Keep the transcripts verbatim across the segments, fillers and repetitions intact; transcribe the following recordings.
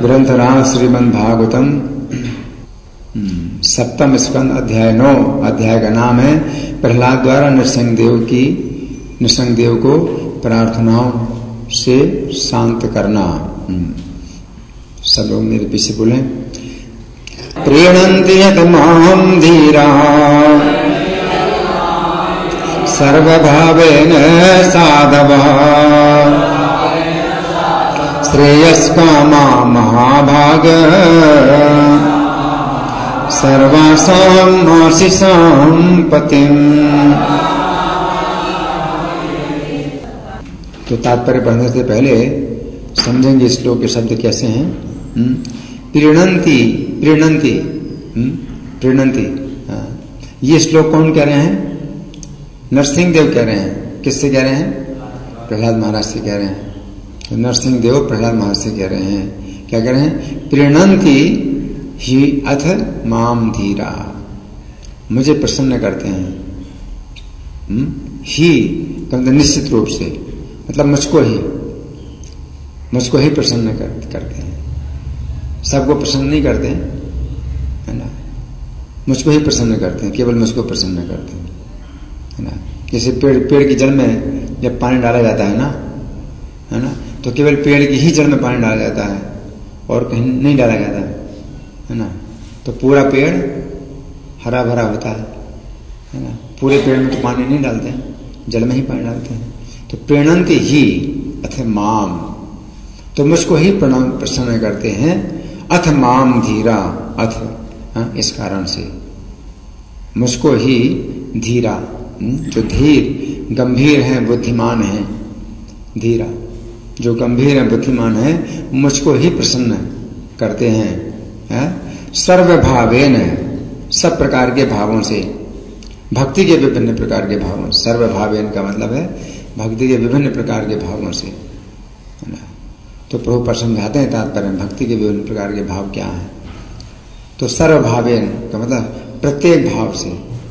ग्रंथराज श्रीमद् भागवतम सप्तम स्कंद अध्याय नौ। अध्याय का नाम है प्रहलाद द्वारा नृसिंह देव की नृसिंह देव को प्रार्थनाओं से शांत करना। सब लोग मेरे पीछे बोले। प्रीणन्ति यत मां धीरा सर्वभावेन साधवः श्रेयस्कामा महाभाग सर्वासां आशीषां पतिम्। तो तात्पर्य पढ़ने से पहले समझेंगे श्लोक के शब्द कैसे हैं। प्रीणन्ति प्रीणन्ति प्रीणन्ति ये श्लोक कौन कह रहे हैं? नरसिंह देव कह रहे हैं। किससे कह रहे हैं? प्रहलाद महाराज से कह रहे हैं। तो नरसिंह देव प्रहलाद महाराज से कह रहे हैं। क्या कह रहे हैं? प्रीणन्ति ही अथ माम धीरा, मुझे प्रसन्न करते हैं। हुँ? ही मतलब निश्चित रूप से, मतलब मुझको ही मुझको ही प्रसन्न कर, करते हैं। सबको प्रसन्न नहीं करते है ना, मुझको ही प्रसन्न करते हैं, केवल मुझको प्रसन्न करते हैं है ना। जैसे पेड़ पेड़ की जड़ में जब पानी डाला जाता है ना है ना, तो केवल पेड़ की ही जड़ में पानी डाला जाता है और कहीं नहीं डाला जाता है ना। तो पूरा पेड़ हरा भरा होता है है ना। पूरे पेड़ में तो पानी नहीं डालते हैं, जल में ही पानी डालते हैं। तो प्रीणन्ति ही अथ माम, तो मुझको ही प्रणाम प्रसन्न करते हैं। अथ माम धीरा, अथ हाँ, इस कारण से मुझको ही धीरा, जो धीर गंभीर है बुद्धिमान है, धीरा जो गंभीर है बुद्धिमान है, मुझको ही प्रसन्न करते हैं, है? सर्वभावेन, सब प्रकार के भावों से, भक्ति के विभिन्न प्रकार के भावों। सर्वभावेन का मतलब है भक्ति के विभिन्न प्रकार के भावों से है ना। तो प्रभु पर समझाते हैं तात्पर्य भक्ति के विभिन्न प्रकार के भाव क्या है। तो सर्वभावेन का मतलब प्रत्येक भाव से।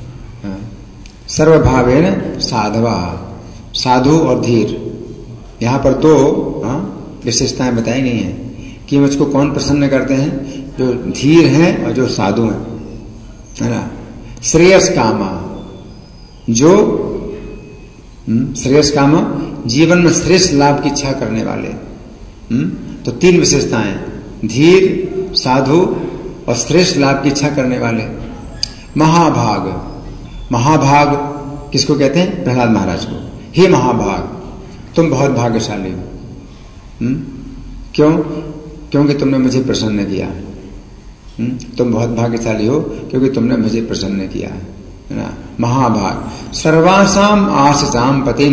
सर्वभावेन साधवा, साधु और धीर, यहाँ पर दो विशेषताएं बताई गई हैं कि मुझको कौन प्रसन्न करते हैं, जो धीर हैं और जो साधु हैं है ना। श्रेयस कामा, जो श्रेयस कामा जीवन में श्रेष्ठ लाभ की इच्छा करने वाले। हुँ? तो तीन विशेषताएं, धीर, साधु और श्रेष्ठ लाभ की इच्छा करने वाले। महाभाग, महाभाग किसको कहते हैं? प्रहलाद महाराज को। हे महाभाग, तुम बहुत भाग्यशाली हो। हुँ? क्यों? क्योंकि तुमने मुझे प्रसन्न किया। हुँ? तुम बहुत भाग्यशाली हो क्योंकि तुमने मुझे प्रसन्न किया है ना। महाभाग सर्वासाम आशीषाम पतिम,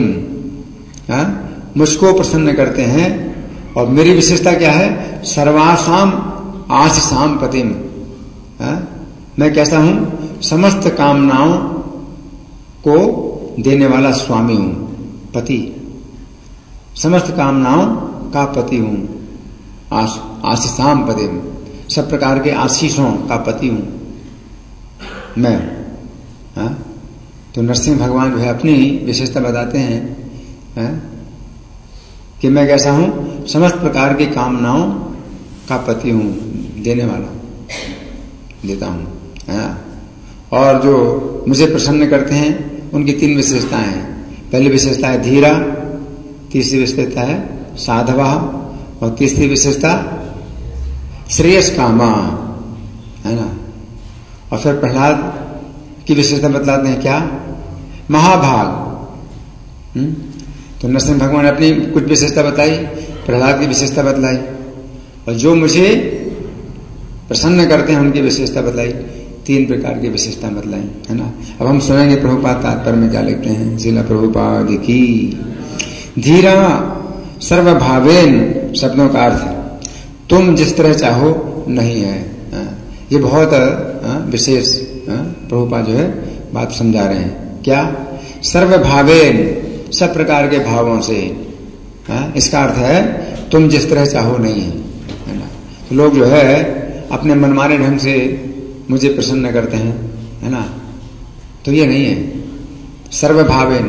मुझको प्रसन्न करते हैं। और मेरी विशेषता क्या है? सर्वासाम आशीषाम पतिम, मैं कैसा हूं? समस्त कामनाओं को देने वाला स्वामी हूं, पति, समस्त कामनाओं का पति हूं। आश, आशीषाम पतिम, सब प्रकार के आशीषों का पति हूं मैं। हा? तो नरसिंह भगवान जो है अपनी विशेषता बताते हैं है? कि मैं कैसा हूं? समस्त प्रकार की कामनाओं का पति हूं, देने वाला, देता हूं है? और जो मुझे प्रसन्न करते हैं उनकी तीन विशेषताएं हैं। पहली विशेषता है धीरा, तीसरी विशेषता है साधवा और तीसरी विशेषता श्रेयस कामा है ना। और फिर प्रहलाद की विशेषता बतलाते हैं क्या? महाभाग। हुँ? तो नरसिंह भगवान ने अपनी कुछ विशेषता बताई, प्रहलाद की विशेषता बतलाई, और जो मुझे प्रसन्न करते हैं उनकी विशेषता बतलाई। तीन प्रकार की विशेषता बतलाई है ना। अब हम सुनेंगे प्रभुपाद तात्पर्य में क्या लिखते हैं। श्रील प्रभुपाद की। धीरा सर्वभावेन शब्दों का अर्थ तुम जिस तरह चाहो नहीं है। ये बहुत विशेष प्रभुपाद जो है बात समझा रहे हैं। क्या? सर्वभावेन, सब प्रकार के भावों से। इसका अर्थ है तुम जिस तरह चाहो नहीं है ना। तो लोग जो है अपने मनमाने ढंग से मुझे प्रसन्न करते हैं है ना, तो ये नहीं है। सर्वभावेन,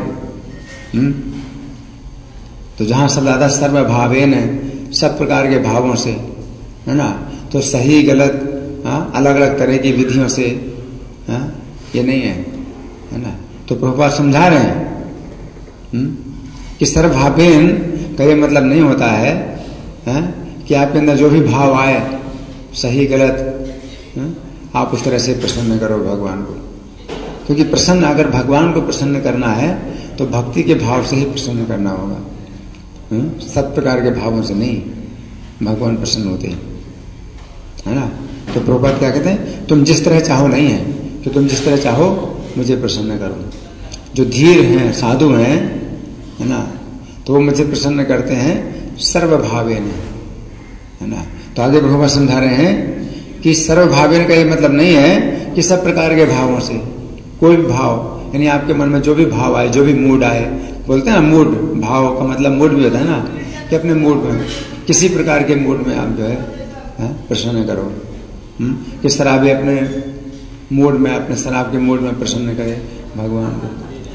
तो जहां शब्द आता सर्वभावेन, सब प्रकार के भावों से है ना। तो सही गलत अलग अलग तरह की विधियों से हा? ये नहीं है, है ना। तो प्रभुपाद समझा रहे हैं हुँ? कि सर्वभावेन का ये मतलब नहीं होता है, है कि आपके अंदर जो भी भाव आए सही गलत है? आप उस तरह से प्रसन्न करो भगवान को, क्योंकि प्रसन्न अगर भगवान को प्रसन्न करना है तो भक्ति के भाव से ही प्रसन्न करना होगा, सब प्रकार के भावों से नहीं भगवान प्रसन्न होते हैं, है ना। तो प्रभुपाद क्या कहते हैं, तुम जिस तरह चाहो नहीं है कि तुम जिस तरह चाहो मुझे प्रसन्न करो। जो धीर हैं साधु हैं, है ना, तो वो मुझे प्रसन्न करते हैं सर्वभावेन, है ना। तो आगे प्रभुपाद समझा रहे हैं कि सर्वभावेन का ये मतलब नहीं है कि सब प्रकार के भावों से कोई भी भाव, यानी आपके मन में जो भी भाव आए, जो भी मूड आए, बोलते हैं ना मूड, भाव का मतलब मूड भी होता है ना, कि अपने मूड में किसी प्रकार के मूड में आप जो है, है प्रसन्न करो। हुँ? कि शराबी अपने मूड में, अपने शराब के मूड में प्रसन्न करे भगवान को,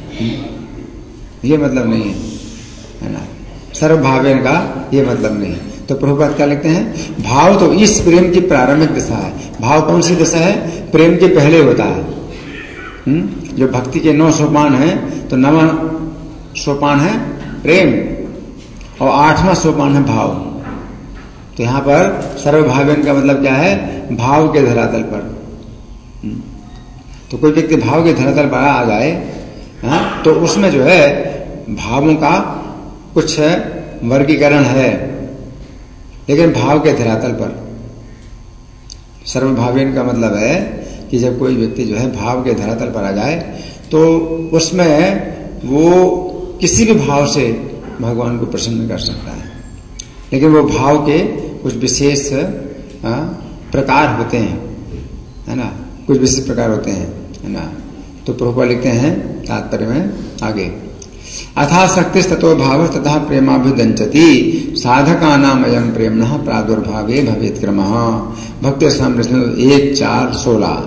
ये मतलब नहीं है, है ना। सर्वभावेन का ये मतलब नहीं है। तो प्रभुपाद क्या लिखते हैं, भाव तो इस प्रेम की प्रारंभिक दिशा है। भाव कौन सी दिशा है, प्रेम के पहले होता है। हुँ? जो भक्ति के नौ सोपान है, तो नवा सोपान है प्रेम और आठवां सोपान है भाव। तो यहां पर सर्वभावेन का मतलब क्या है, भाव के धरातल पर। तो कोई व्यक्ति भाव के धरातल पर आ जाए, हाँ, तो उसमें जो है भावों का कुछ वर्गीकरण है, लेकिन भाव के धरातल पर। सर्वभावेन का मतलब है कि जब कोई व्यक्ति जो है भाव के धरातल पर आ जाए तो उसमें वो किसी भी भाव से भगवान को प्रसन्न कर सकता है, लेकिन वो भाव के कुछ विशेष प्रकार होते हैं, है ना, कुछ विशेष प्रकार होते हैं, है ना। तो प्रभुपाद लिखते हैं तात्पर्य में आगे, अथा शक्ति ततो भाव तथा प्रेमाभिदंचति साधका नाम अयम प्रेमणः प्रादुर्भावे भवेत् क्रमः। भक्ति सामने एक चार सोलह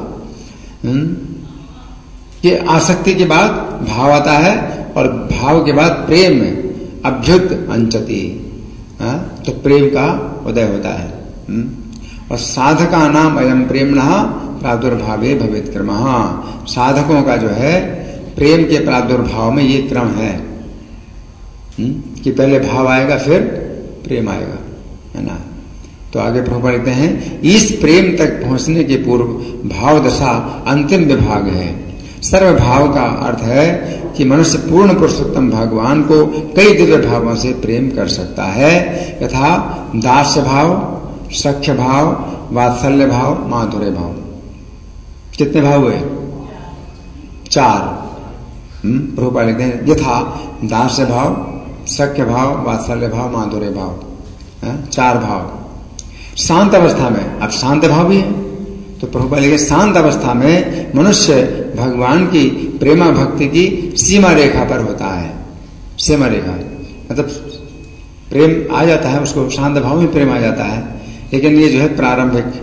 कि आसक्ति के बाद भाव आता है और भाव के बाद प्रेम अभ्युत अंचति, तो प्रेम का उदय होता है। और साधका नाम अयम प्रेमणः प्रादुर्भावे भवेत् क्रमः। साधकों का जो है प्रेम के प्रादुर्भाव में ये क्रम है कि पहले भाव आएगा फिर प्रेम आएगा, है ना। तो आगे प्रभुपाद लिखते हैं, इस प्रेम तक पहुंचने के पूर्व भाव दशा अंतिम विभाग है। सर्व भाव का अर्थ है कि मनुष्य पूर्ण पुरुषोत्तम भगवान को कई दिव्य भावों से प्रेम कर सकता है, यथा दास्य भाव, सख्य भाव, वात्सल्य भाव, माधुर्य भाव। कितने भाव हुए, चार। प्रभुपाद लिखते हैं, यथा दास्य भाव, सख्य भाव, वात्सल्य भाव, माधुर्य भाव, है? चार भाव। शांत अवस्था में, अब शांत भाव भी है, तो प्रभुपाद लिखे शांत अवस्था में मनुष्य भगवान की प्रेमा भक्ति की सीमा रेखा पर होता है। सीमा रेखा मतलब प्रेम आ जाता है उसको, शांत भाव में प्रेम आ जाता है, लेकिन ये जो है प्रारंभिक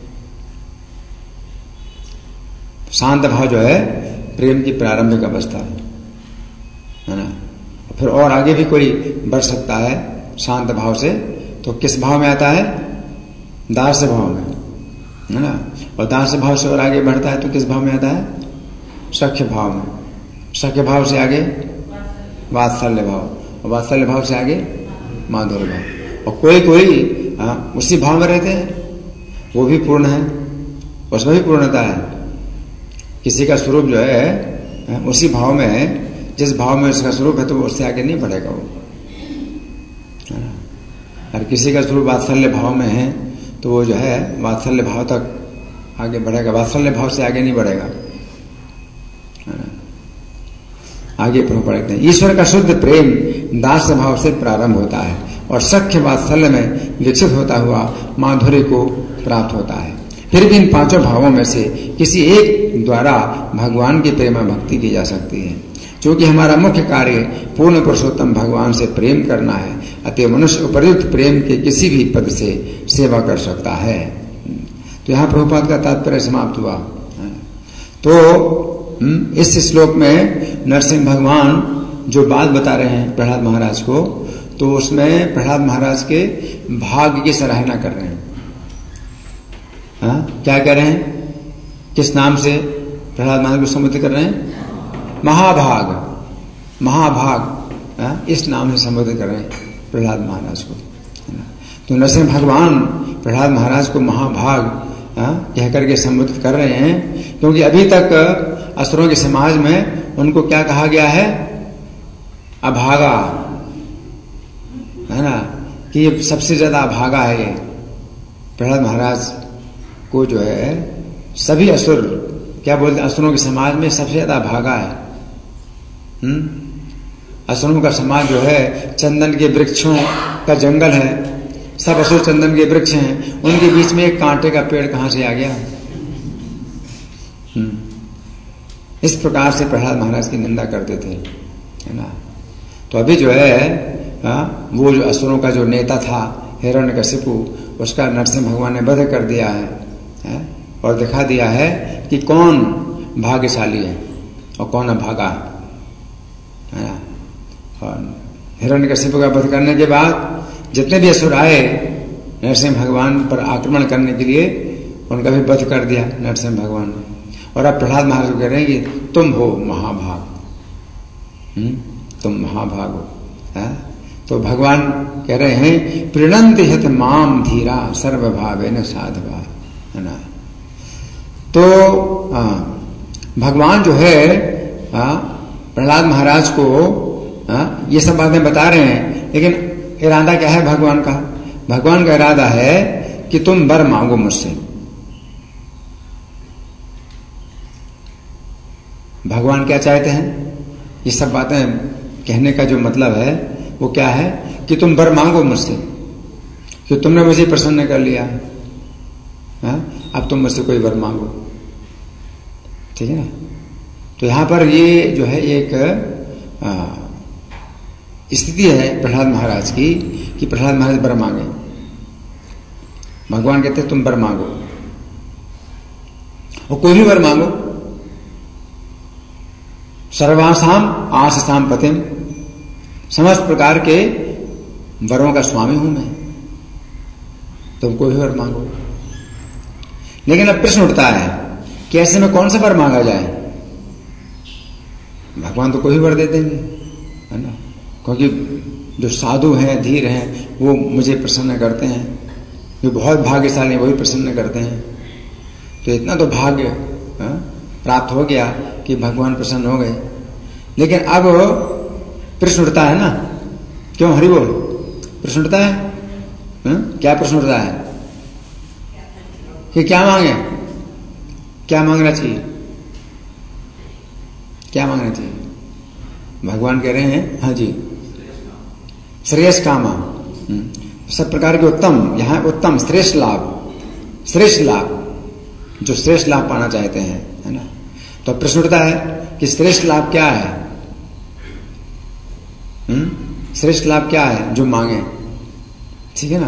शांत भाव जो है प्रेम की प्रारंभिक अवस्था है ना। फिर और आगे भी कोई बढ़ सकता है शांत भाव से, तो किस भाव में आता है, दास्य भाव में, है ना। और दास्य भाव से और आगे बढ़ता है तो किस भाव में आता है, सख्य भाव में। सख्य भाव से आगे वात्सल्य भाव, और वात्सल्य भाव से आगे माधुर्य भाव। और कोई कोई आ, उसी भाव में रहते हैं, वो भी पूर्ण है, उसमें भी पूर्णता है। किसी का स्वरूप जो है उसी भाव में है, जिस भाव में उसका स्वरूप है तो उससे आगे नहीं बढ़ेगा वो, है ना। और किसी का स्वरूप वात्सल्य भाव में है तो वो जो है वात्सल्य भाव तक आगे बढ़ेगा, वात्सल्य भाव से आगे नहीं बढ़ेगा, है ना। आगे प्रभुपाद लिखते हैं, ईश्वर का शुद्ध प्रेम दास भाव से प्रारंभ होता है और सख्य वात्सल्य में विकसित होता हुआ माधुर्य को प्राप्त होता है। फिर भी इन पांचों भावों में से किसी एक द्वारा भगवान की प्रेमा भक्ति की जा सकती है। क्योंकि हमारा मुख्य कार्य पूर्ण पुरुषोत्तम भगवान से प्रेम करना है, अतः मनुष्य उपयुक्त प्रेम के किसी भी पद से सेवा कर सकता है। तो यहाँ प्रभुपाद का तात्पर्य समाप्त हुआ। तो इस श्लोक में नरसिंह भगवान जो बात बता रहे हैं प्रहलाद महाराज को, तो उसमें प्रहलाद महाराज के भाग्य की सराहना कर रहे हैं। हाँ, क्या कह रहे हैं? किस नाम से प्रहलाद महाराज को संबोधित कर रहे हैं? महाभाग, महाभाग, हाँ, इस नाम से संबोधित कर रहे हैं प्रहलाद महाराज को, है ना। तो नरसिंह भगवान प्रहलाद महाराज को महाभाग कह करके संबोधित कर रहे हैं, क्योंकि अभी तक असुरों के समाज में उनको क्या कहा गया है? अभागा, है ना, कि ये सबसे ज्यादा अभागा है। ये प्रहलाद महाराज को जो है सभी असुर क्या बोलते हैं? असुरों के समाज में सबसे ज्यादा अभागा है। हम्म असुरों का समाज जो है चंदन के वृक्षों का जंगल है, सब असुर चंदन के वृक्ष हैं, उनके बीच में एक कांटे का पेड़ कहां से आ गया? हम्म इस प्रकार से प्रहलाद महाराज की निंदा करते थे, है ना। तो अभी जो है आ, वो जो असुरों का जो नेता था हिरण्यकशिपु, उसका नरसिंह भगवान ने वध कर दिया है, है और दिखा दिया है कि कौन भाग्यशाली है और कौन अभागा है। और हिरण्यकशिपु का वध करने के बाद जितने भी असुर आए नरसिंह भगवान पर आक्रमण करने के लिए, उनका भी वध कर दिया नरसिंह भगवान ने। और अब प्रहलाद महाराज को कह रहे हैं कि तुम हो महाभाग, हुँ? तुम महाभाग हो, है? तो भगवान कह रहे हैं प्रीणन्ति हित माम धीरा सर्वभावेन साधवा, है ना। तो आ, भगवान जो है प्रहलाद महाराज को आ, ये सब बातें बता रहे हैं, लेकिन इरादा क्या है भगवान का? भगवान का इरादा है कि तुम वर मांगो मुझसे। भगवान क्या चाहते हैं? ये सब बातें कहने का जो मतलब है वो क्या है कि तुम वर मांगो मुझसे, कि तुमने मुझे प्रसन्न कर लिया है, अब तुम मुझसे कोई वर मांगो, ठीक है ना। तो यहां पर ये जो है एक स्थिति है प्रहलाद महाराज की कि प्रहलाद महाराज वर मांगे। भगवान कहते हैं तुम वर मांगो, और कोई भी वर मांगो। सर्वासाम आसाम पतिम, समस्त प्रकार के वरों का स्वामी हूं मैं, तुम कोई भी वर मांगो। लेकिन अब प्रश्न उठता है कि ऐसे में कौन सा वर मांगा जाए? भगवान तो कोई भी वर दे देंगे, है ना, क्योंकि जो साधु हैं, धीर हैं, वो मुझे प्रसन्न करते हैं, जो बहुत भाग्यशाली हैं वही प्रसन्न करते हैं। तो इतना तो भाग्य प्राप्त हो गया कि भगवान प्रसन्न हो गए। लेकिन अब प्रश्न उठता है ना, क्यों हरि बोल? प्रश्न उठता है, है? क्या प्रश्न उठता है कि क्या मांगे? क्या मांगना चाहिए? क्या मांगना चाहिए? भगवान कह रहे हैं हाँ जी, श्रेयस कामा, सब प्रकार के उत्तम, यहां उत्तम श्रेष्ठ लाभ, श्रेष्ठ लाभ, जो श्रेष्ठ लाभ पाना चाहते हैं, है ना। तो प्रश्न उठता है कि श्रेष्ठ लाभ क्या है? हम्म श्रेष्ठ लाभ क्या है जो मांगे, ठीक है ना।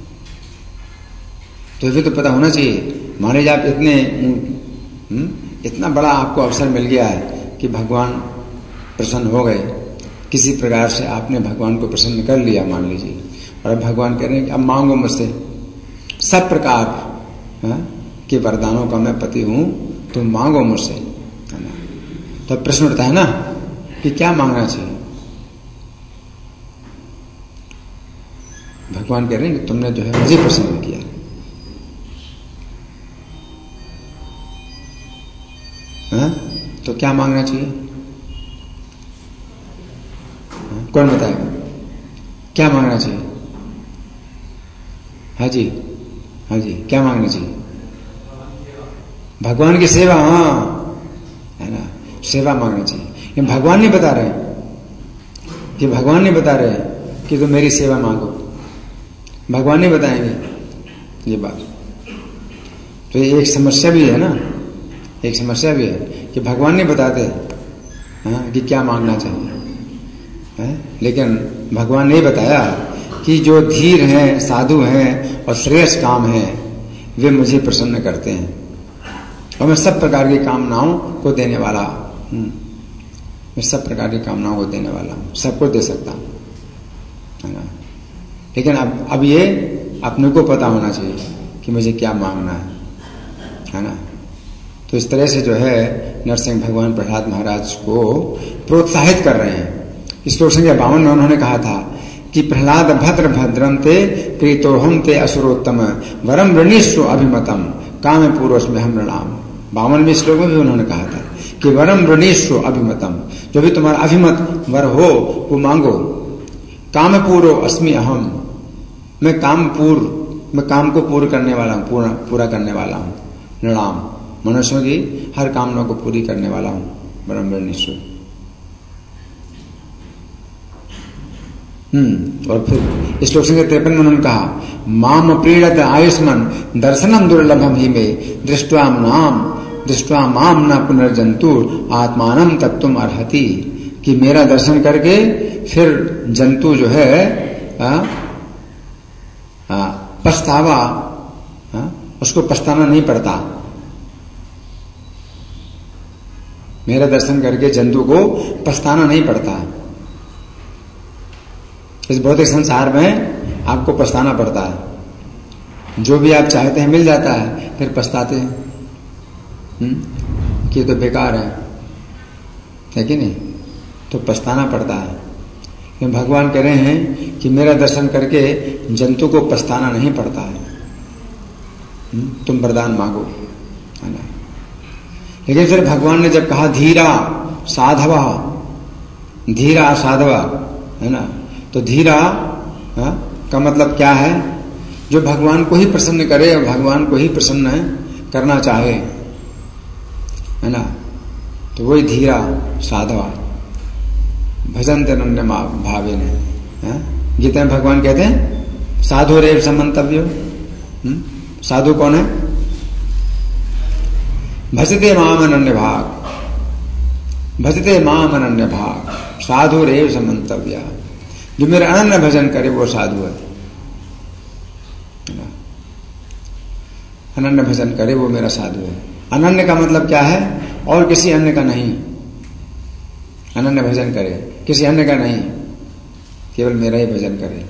तो ये तो पता होना चाहिए। मान लीजिए आप इतने हुँ? इतना बड़ा आपको अवसर मिल गया है कि भगवान प्रसन्न हो गए, किसी प्रकार से आपने भगवान को प्रसन्न कर लिया मान लीजिए, और अब भगवान कह रहे हैं कि अब मांगो मुझसे सब प्रकार हा? के वरदानों का मैं पति हूं, तुम मांगो मुझसे, है ना। तो प्रश्न उठता है ना कि क्या मांगना चाहिए? भगवान कह रहे हैं कि तुमने जो है मुझे प्रसन्न किया, है? तो क्या मांगना चाहिए? है? कौन बताएगा क्या मांगना चाहिए? हाँ जी, हाँ जी, क्या मांगना चाहिए? भगवान की सेवा, हाँ, है ना, सेवा मांगना चाहिए। ये भगवान नहीं बता रहे कि भगवान नहीं बता रहे कि तुम मेरी सेवा मांगो, भगवान नहीं बताएंगे ये बात। तो ये एक समस्या भी है ना, एक समस्या भी है कि भगवान नहीं बताते हाँ, कि क्या मांगना चाहिए, है? लेकिन भगवान ने बताया कि जो धीर हैं, साधु हैं और श्रेष्ठ काम हैं, वे मुझे प्रसन्न करते हैं, और मैं सब प्रकार की कामनाओं को देने वाला हूं। मैं सब प्रकार की कामनाओं को देने वाला हूं, सबको दे सकता हूं, है ना। लेकिन अब अब ये अपने को पता होना चाहिए कि मुझे क्या मांगना है, है ना। तो इस तरह से जो है नरसिंह भगवान प्रहलाद महाराज को प्रोत्साहित कर रहे हैं। इस श्लोक संख्या बावन में उन्होंने कहा था कि प्रहलाद भद्र भद्रम ते प्रीतोहम ते असुरोत्तम वरम ऋणीश्व अभिमतम काम पूर्वस्म हम नृणाम। बावनवें श्लोक में भी उन्होंने कहा था कि वरम ऋणीश्व अभिमतम, जो भी तुम्हारा अभिमत वर हो वो मांगो। काम पूर्व अस्मि अहम, मैं काम पूर्व, मैं काम को पूर्ण करने वाला हूं, पूरा पूरा करने वाला हूं। नृणाम, मनुष्यों की हर कामना को पूरी करने वाला हूं। वरम ऋणीश्व। हम्म और फिर श्लोक संख्या तिरपन में उन्होंने कहा माम प्रीड़त आयुष्मान दर्शनम दुर्लभम ही में दृष्टवा नाम दृष्टवा माम न पुनर्जंतु आत्मानम तब तुम अर्हति, कि मेरा दर्शन करके फिर जंतु जो है आ, आ, पछतावा, आ, उसको पछताना नहीं पड़ता। मेरा दर्शन करके जंतु को पछताना नहीं पड़ता। इस भौतिक संसार में आपको पछताना पड़ता है। जो भी आप चाहते हैं मिल जाता है, फिर पछताते हैं हम्म कि ये तो बेकार है, है कि नहीं? तो पछताना पड़ता है। लेकिन भगवान कह रहे हैं कि मेरा दर्शन करके जंतु को पछताना नहीं पड़ता है। तुम वरदान मांगो, है ना। लेकिन फिर भगवान ने जब कहा धीरा साधवा, धीरा साधवा, है ना, तो धीरा हा? का मतलब क्या है? जो भगवान को ही प्रसन्न करे और भगवान को ही प्रसन्न करना चाहे, है ना, तो वही धीरा साधवा। भजन तनन्य भावे ने गीता में भगवान कहते हैं साधु रेव समंतव्यो। साधु कौन है? भजते माम अनन्य भाग, भजते माम अनन्य भाग, साधु रेव समंतव्या। जो मेरा अनन्य भजन करे वो साधु है। अनन्य भजन करे वो मेरा साधु है। अनन्य का मतलब क्या है? और किसी अन्य का नहीं। अनन्य भजन करे, किसी अन्य का नहीं, केवल मेरा ही भजन करे।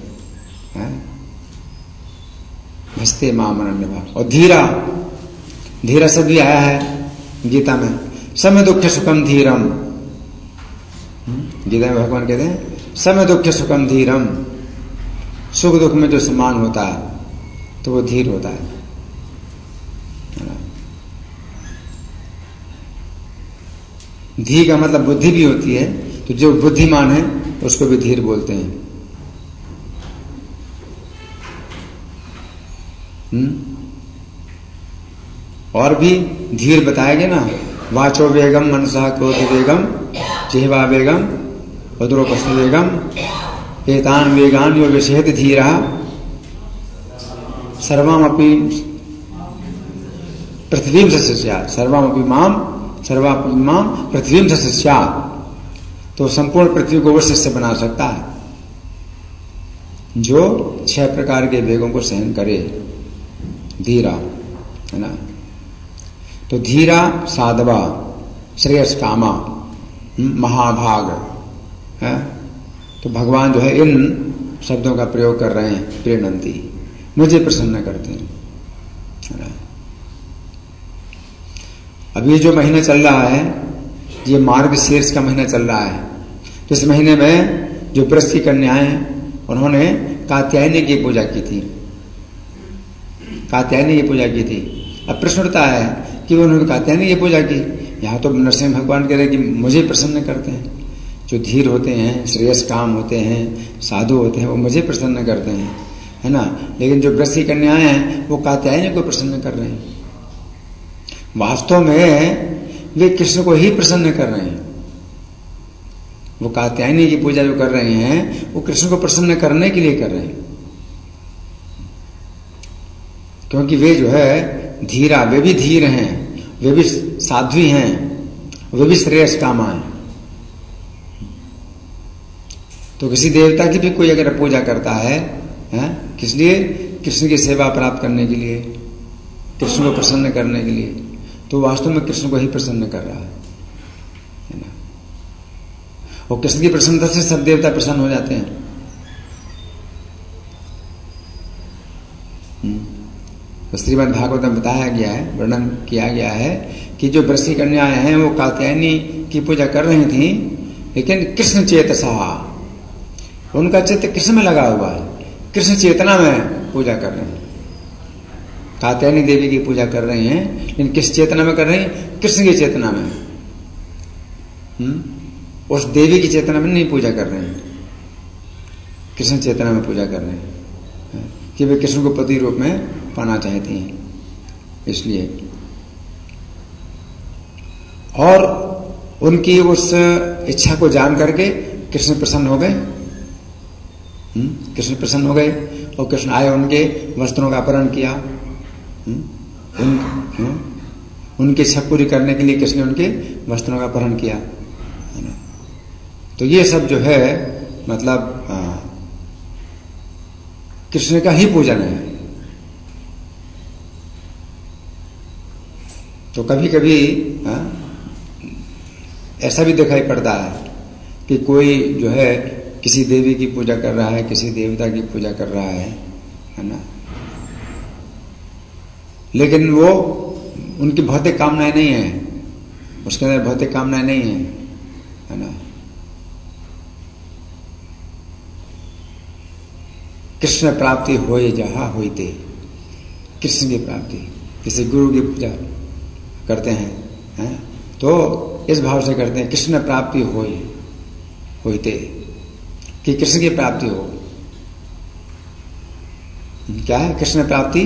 भजते माम अनन्य भाव। और धीरा, धीरा शब्द भी आया है गीता में, समय दुख सुखम धीरम। गीता में भगवान कहते हैं समय दुख सुखम धीरम। सुख दुख में जो समान होता है तो वो धीर होता है। धी का मतलब बुद्धि भी होती है, तो जो बुद्धिमान है उसको भी धीर बोलते हैं। हम्म और भी धीर बताया गया ना, वाचो वेगम मनसा क्रोध वेगम जिह्वा वेगम उदरोपस्थ वेगम एतान वेगान यो विषेद धीरा सर्वमपि पृथ्वीं स स्यात्, सर्वमपि माम सर्वमपि माम पृथ्वीं स स्यात्। तो संपूर्ण पृथ्वी को वो शिष्य बना सकता है जो छह प्रकार के वेगों को सहन करे, धीरा, है ना। तो धीरा साधवा श्रेयस कामा महाभाग है। तो भगवान जो है इन शब्दों का प्रयोग कर रहे हैं, प्रेरणंती, मुझे प्रसन्न करते हैं, है ना। अभी जो महीना चल रहा है ये मार्गशीर्ष का महीना चल रहा है। तो इस महीने में जो व्रत की कन्याएं उन्होंने कात्यायनी की पूजा की थी, कात्यायनी की पूजा की थी। अब प्रश्न उठता है कि उन्होंने कात्यायनी की पूजा की, यहाँ तो नरसिंह भगवान कह रहे कि मुझे प्रसन्न करते हैं। जो धीर होते हैं, श्रेयस काम होते हैं, साधु होते हैं, वो मुझे प्रसन्न करते हैं, है ना। लेकिन जो व्रत की कन्याएं हैं वो कात्यायनी को प्रसन्न कर रहे हैं। वास्तव में वे कृष्ण को ही प्रसन्न कर रहे हैं। वो कात्यायनी की पूजा जो कर रहे हैं वो कृष्ण को प्रसन्न करने के लिए कर रहे हैं, क्योंकि वे जो है धीरा, वे भी धीर हैं, वे भी साध्वी हैं, वे भी श्रेयस कामा हैं। तो किसी देवता की भी कोई अगर पूजा करता है, है किस लिए? कृष्ण की सेवा प्राप्त करने के लिए, कृष्ण को प्रसन्न करने के लिए, तो वास्तव में कृष्ण को ही प्रसन्न कर रहा है, है ना। और कृष्ण की प्रसन्नता से सब देवता प्रसन्न हो जाते हैं। तो श्रीमद् भागवत में बताया गया है, वर्णन किया गया है कि जो वृषि कन्याएं हैं वो कात्यायनी की पूजा कर रही थी, लेकिन कृष्ण चेतसा, उनका चित्त कृष्ण में लगा हुआ है, कृष्ण चेतना में पूजा कर रहे हैं। कात्यायनी देवी की पूजा कर रही हैं, लेकिन किस चेतना में कर रही हैं? कृष्ण की चेतना में। हुँ? उस देवी की चेतना में नहीं पूजा कर रहे हैं, कृष्ण चेतना में पूजा कर रहे हैं कि वे कृष्ण को पति रूप में पाना चाहती हैं, इसलिए। और उनकी उस इच्छा को जान करके कृष्ण प्रसन्न हो गए। कृष्ण प्रसन्न हो गए और कृष्ण आए, उनके वस्त्रों का अपहरण किया। उन, उनकी इच्छा पूरी करने के लिए कृष्ण ने उनके वस्त्रों का अपहरण किया। तो ये सब जो है मतलब कृष्ण का ही पूजन है। तो कभी कभी आ, ऐसा भी दिखाई पड़ता है कि कोई जो है किसी देवी की पूजा कर रहा है, किसी देवता की पूजा कर रहा है, है ना, लेकिन वो उनकी भौतिक कामनाएं नहीं है, उसके अंदर भौतिक कामनाएं नहीं है, है ना। कृष्ण प्राप्ति होए जहां होइते, कृष्ण की प्राप्ति, किसी गुरु की पूजा करते हैं, हैं? तो इस भाव से करते हैं कृष्ण प्राप्ति होए होइते, कि कृष्ण की प्राप्ति हो। क्या है कृष्ण प्राप्ति?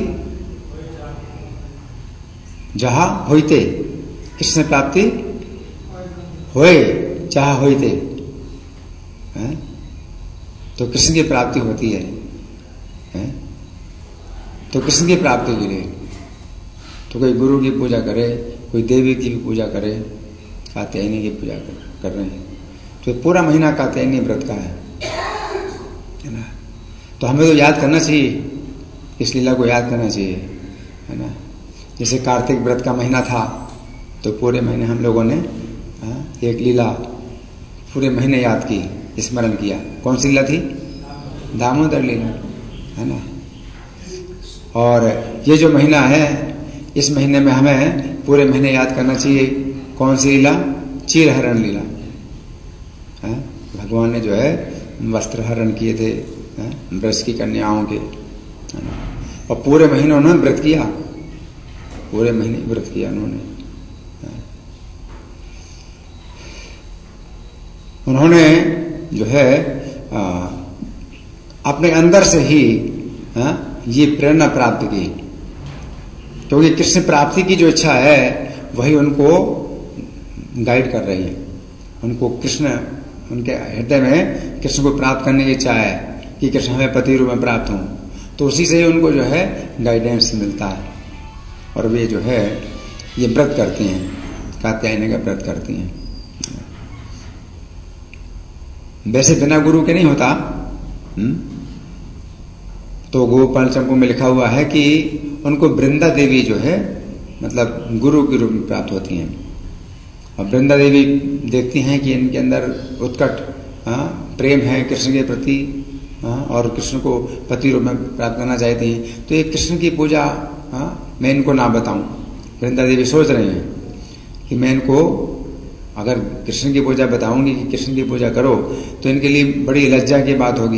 जहां होइते, कृष्ण प्राप्ति होए जहां होइते, हैं? तो कृष्ण की प्राप्ति होती है, हैं? तो कृष्ण की प्राप्ति के लिए तो कोई गुरु की पूजा करे, कोई देवी की भी पूजा करे, कात्यायनी की पूजा कर, कर रहे हैं। तो पूरा महीना कात्यायनी व्रत का है, है ना। तो हमें तो याद करना चाहिए, इस लीला को याद करना चाहिए, है ना। जैसे कार्तिक व्रत का महीना था तो पूरे महीने हम लोगों ने आ, एक लीला पूरे महीने याद की, स्मरण किया। कौन सी लीला थी? दामोदर लीला, है ना। और ये जो महीना है, इस महीने में हमें पूरे महीने याद करना चाहिए कौन सी लीला? चीरहरण लीला। है? भगवान ने जो है वस्त्र हरण किए थे ब्रज की कन्याओं के, है ना। और पूरे महीने उन्होंने व्रत किया, पूरे महीने व्रत किया उन्होंने। उन्होंने जो है आ, अपने अंदर से ही आ, ये प्रेरणा प्राप्त की, क्योंकि कृष्ण प्राप्ति की जो इच्छा है वही उनको गाइड कर रही है। उनको कृष्ण, उनके हृदय में कृष्ण को प्राप्त करने की इच्छा है कि कृष्ण हमें पति रूप में प्राप्त हों, तो उसी से ही उनको जो है गाइडेंस मिलता है। और वे जो है ये व्रत करती हैं, कात्यायनी का व्रत करती हैं। वैसे बिना गुरु के नहीं होता। हुँ? तो गोपाल चंपू में लिखा हुआ है कि उनको वृंदा देवी जो है मतलब गुरु के रूप में प्राप्त होती हैं। और वृंदा देवी देखती हैं कि इनके अंदर उत्कट प्रेम है कृष्ण के प्रति, और कृष्ण को पति रूप में प्राप्त करना चाहती हैं। तो ये कृष्ण की पूजा हाँ, मैं इनको ना बताऊं। वृंदा देवी सोच रही हैं कि मैं इनको अगर कृष्ण की पूजा बताऊंगी कि कृष्ण की पूजा करो तो इनके लिए बड़ी लज्जा की बात होगी,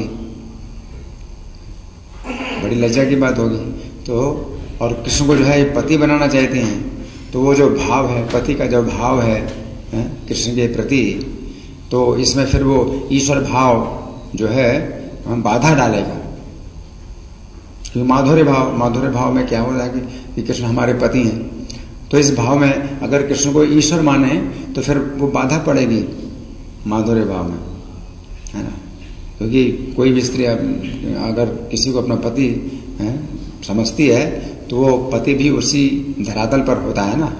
बड़ी लज्जा की बात होगी। तो और कृष्ण को जो है पति बनाना चाहते हैं, तो वो जो भाव है, पति का जो भाव है, है कृष्ण के प्रति, तो इसमें फिर वो ईश्वर भाव जो है बाधा डालेगा। क्योंकि माधुर्य भाव, माधुर्य भाव में क्या हो रहा है कि कृष्ण हमारे पति हैं, तो इस भाव में अगर कृष्ण को ईश्वर माने तो फिर वो बाधा पड़ेगी माधुर्य भाव में, है ना। क्योंकि कोई भी स्त्री अगर किसी को अपना पति है समझती है तो वो पति भी उसी धरातल पर होता है ना,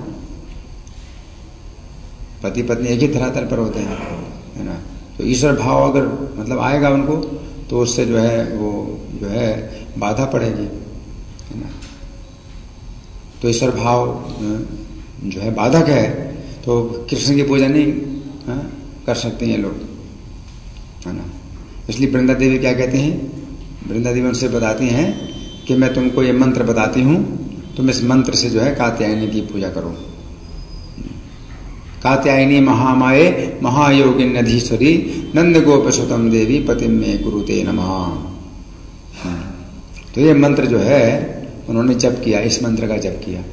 पति पत्नी एक ही धरातल पर होते हैं, है ना। तो ईश्वर भाव अगर मतलब आएगा उनको तो उससे जो है वो जो है बाधा पड़ेगी, है ना। तो ईश्वर भाव जो है बाधक है, तो कृष्ण की पूजा नहीं है, कर सकते हैं लोग, है ना। इसलिए वृंदा देवी क्या कहते हैं? वृंदा देवी उनसे बताती हैं कि मैं तुमको ये मंत्र बताती हूँ तुम इस मंत्र से जो है कात्यायनी की पूजा करो। कात्यायनी महामाये महायोगिन्यधीश्वरी नंद गोपसुतम देवी पतिम में गुरुते नमः। तो ये मंत्र जो है उन्होंने जप किया, इस मंत्र का जप किया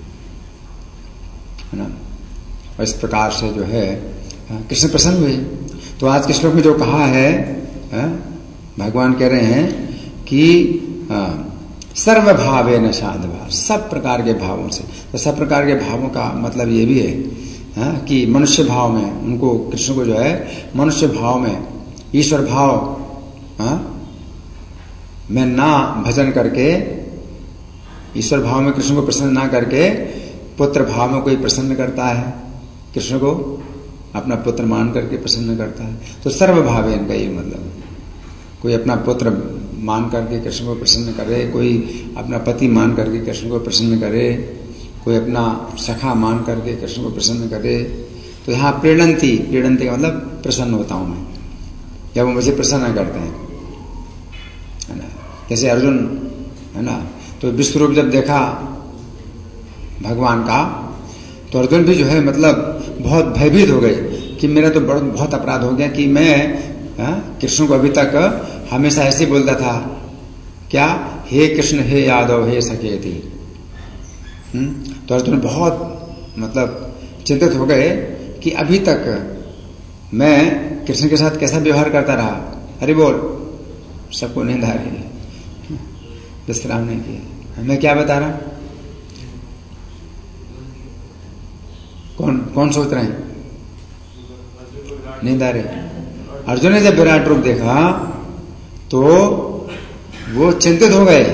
है ना। और इस प्रकार से जो है कृष्ण प्रसन्न हुए। तो आज के श्लोक में जो कहा है, भगवान कह रहे हैं कि सर्व भावे न साधवा, सब प्रकार के भावों से। तो सब प्रकार के भावों का मतलब ये भी है, है कि मनुष्य भाव में उनको, कृष्ण को जो है मनुष्य भाव में, ईश्वर भाव है, में ना भजन करके, ईश्वर भाव में कृष्ण को प्रसन्न ना करके पुत्र भाव में कोई प्रसन्न करता है, कृष्ण को अपना पुत्र मान करके प्रसन्न करता है। तो सर्व भाव है इनका ये मतलब। कोई अपना पुत्र मान करके कृष्ण को प्रसन्न करे, कोई अपना पति मान करके कृष्ण को प्रसन्न करे, कोई अपना सखा मान करके कृष्ण को प्रसन्न करे। तो यहाँ प्रीणंती, प्रीणंती का मतलब प्रसन्न होता हूं मैं, जब वो मुझे प्रसन्न करते हैं, है ना। जैसे अर्जुन है ना, तो विश्वरूप जब देखा भगवान का, तो अर्जुन भी जो है मतलब बहुत भयभीत हो गए कि मेरा तो बहुत अपराध हो गया कि मैं कृष्ण को अभी तक हमेशा ऐसे बोलता था, क्या, हे कृष्ण हे यादव हे सखेती। तो अर्जुन बहुत मतलब चिंतित हो गए कि अभी तक मैं कृष्ण के साथ कैसा व्यवहार करता रहा। अरे बोल, सबको नींद आ रही है, विश्राम नहीं किया, मैं क्या बता रहा, कौन कौन सोच रहे हैं, नींद आ रही। अर्जुन ने जब विराट रूप देखा तो वो चिंतित हो गए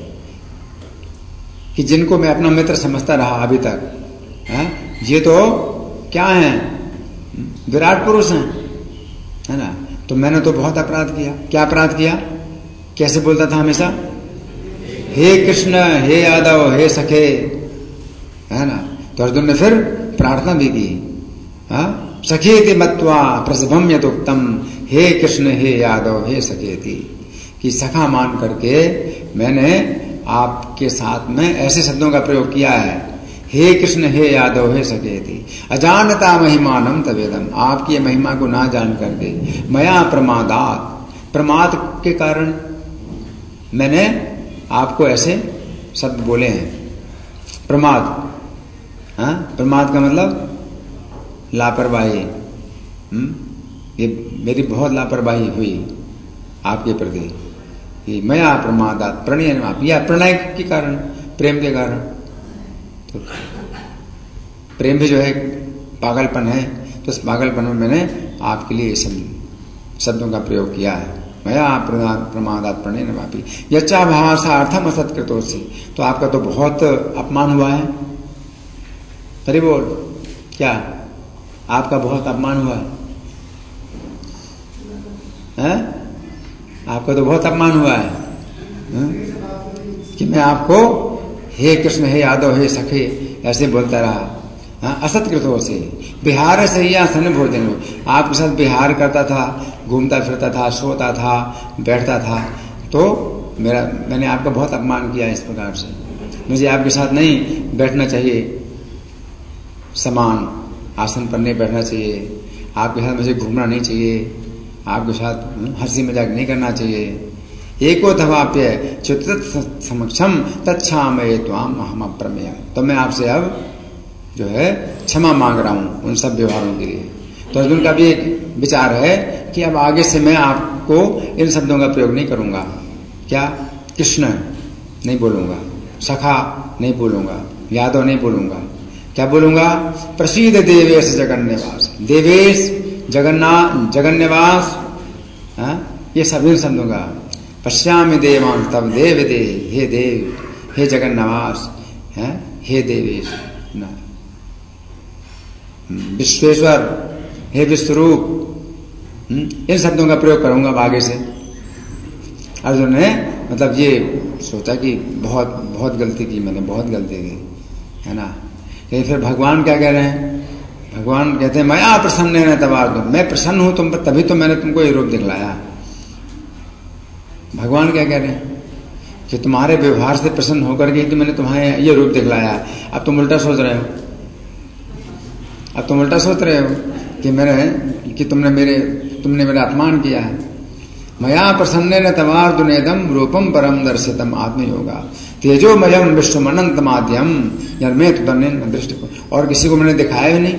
कि जिनको मैं अपना मित्र समझता रहा अभी तक, है, ये तो क्या है, विराट पुरुष हैं, है ना। तो मैंने तो बहुत अपराध किया। क्या अपराध किया, कैसे बोलता था हमेशा, हे कृष्ण हे यादव हे सखे, है ना। तो अर्जुन ने फिर प्रार्थना भी की, सखेति मत्वा प्रसभम यदुक्तम, हे कृष्ण हे यादव हे सखेति, कि सखा मान करके मैंने आपके साथ में ऐसे शब्दों का प्रयोग किया है, हे कृष्ण हे यादव हे सखेति, अजानता महिमानम तवेदम, आपकी महिमा को ना जान करके, मया प्रमादात, प्रमाद के कारण मैंने आपको ऐसे शब्द बोले हैं। प्रमाद, हाँ, प्रमाद का मतलब लापरवाही। ये मेरी बहुत लापरवाही हुई आपके प्रति, ये मया प्रमादात प्रणय, या प्रणय के कारण, प्रेम के कारण। तो प्रेम भी जो है पागलपन है, तो इस पागलपन में मैंने आपके लिए शब्द शब्दों का प्रयोग किया है। मया प्रमादात प्रणय न वापी यच्चा भाषार्थम असत्कृतो से, तो आपका तो बहुत अपमान हुआ है। अरे बोल, क्या आपका बहुत अपमान हुआ है, है? आपका तो बहुत अपमान हुआ है, है? कि मैं आपको हे कृष्ण हे यादव हे सखे ऐसे बोलता रहा, हाँ, असत्कृतो से, बिहार से या सन भोजन, आपके साथ बिहार करता था, घूमता फिरता था, सोता था, बैठता था, तो मेरा मैंने आपका बहुत अपमान किया इस प्रकार से। मुझे आपके साथ नहीं बैठना चाहिए, समान आसन पर नहीं बैठना चाहिए, आपके साथ मुझे घूमना नहीं चाहिए, आपके साथ हंसी मजाक नहीं करना चाहिए। एको धवाप्य चित्त समक्षम तत्क्षामये त्वाम अहम अप्रमेय, तो मैं आपसे अब जो है क्षमा मांग रहा हूं उन सब व्यवहारों के लिए। तो अर्जुन का भी एक विचार है कि अब आगे से मैं आपको इन शब्दों का प्रयोग नहीं करूंगा। क्या, कृष्ण नहीं बोलूंगा, सखा नहीं बोलूंगा, यादव नहीं बोलूंगा, क्या बोलूंगा, प्रसीद देवेश जगन्निवास, देवेश जगन्नाथ जगन्निवास, ये सभी शब्दों का। पश्यामि देवान तब देव दे, हे देव हे जगन्निवास, हे देवेश, विश्वेश्वर हे विश्वरूप, इन शब्दों का प्रयोग करूंगा आगे से। अर्जुन ने मतलब ये सोचा कि बहुत बहुत गलती की मैंने, बहुत गलती की, है ना। लेकिन फिर भगवान क्या कह रहे हैं, भगवान कहते हैं मैं प्रसन्न है तबार, मैं प्रसन्न हूं तुम पर, तभी तो मैंने तुमको ये रूप दिखलाया। भगवान क्या कह रहे हैं कि तुम्हारे व्यवहार से प्रसन्न होकर के कि मैंने तुम्हारे ये रूप दिखलाया। अब तुम उल्टा सोच रहे हो, अब तुम उल्टा सोच रहे हो कि मैंने कि तुमने मेरे तुमने मेरा अपमान किया है। मया प्रसन्न तवार्जुनेदम रूपम परम दर्शितम आत्मयोगा तेजोमयम विश्वमनंत माध्यम यन्मे तुदन्यन दृष्टि। और किसी को मैंने दिखाया ही नहीं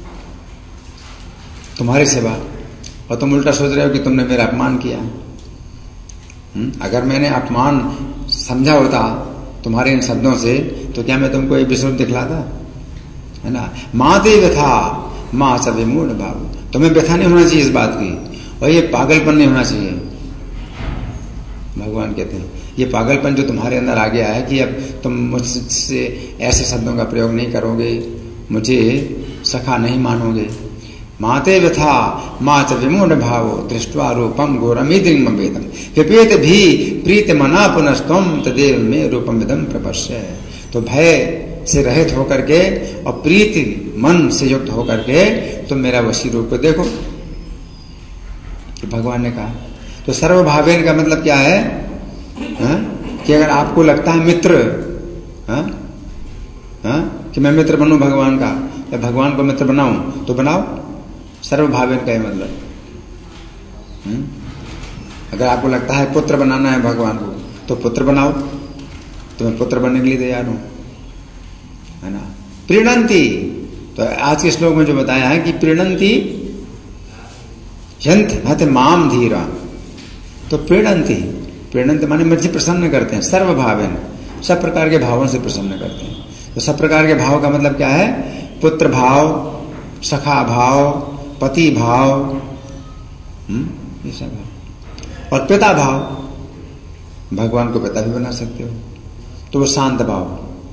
तुम्हारी सेवा, और तुम उल्टा सोच रहे हो कि तुमने मेरा अपमान किया। हुँ? अगर मैंने अपमान समझा होता तुम्हारे इन शब्दों से तो क्या मैं तुमको एक विश्व दिखलाता, है ना। माते व्यथा माँ स विमूढ़ भाव, तुम्हें व्यथा नहीं होना चाहिए इस बात की, और ये पागलपन नहीं होना चाहिए। भगवान कहते हैं ये पागलपन जो तुम्हारे अंदर आ गया है कि अब तुम मुझसे ऐसे शब्दों का प्रयोग नहीं करोगे, मुझे सखा नहीं मानोगे। माते व्यथा माँ च विमूढ़ भाव दृष्ट्वा रूपम घोरमिदं वेदम विपेत भी प्रीत मना पुनस्तम तदेव में रूपम विदम प्रपश्य। तो भय से रहित होकर के और प्रीति मन से युक्त होकर के तुम मेरा वशी रूप को देखो, तो भगवान ने कहा। तो सर्वभावेन का मतलब क्या है, हा? कि अगर आपको लगता है मित्र, हा? हा? कि मैं मित्र बनूं भगवान का, या भगवान को मित्र बनाऊं, तो बनाओ। सर्वभावेन का मतलब हुँ? अगर आपको लगता है पुत्र बनाना है भगवान को, तो पुत्र बनाओ, तो मैं पुत्र बनने के लिए तैयार हूं, है ना। प्रीणंती, तो आज के श्लोक में जो बताया है कि प्रीणंती यंत हत माम धीरा, तो प्रीणंती, प्रीणंती माने मुझे प्रसन्न करते हैं। सर्वभावेन, सब प्रकार के भावों से प्रसन्न करते हैं। तो सब प्रकार के भाव का मतलब क्या है, पुत्र भाव, सखा भाव, पति भाव, ये सब भाव, और पिता भाव, भगवान को पिता भी बना सकते हो, तो वो शांत भाव।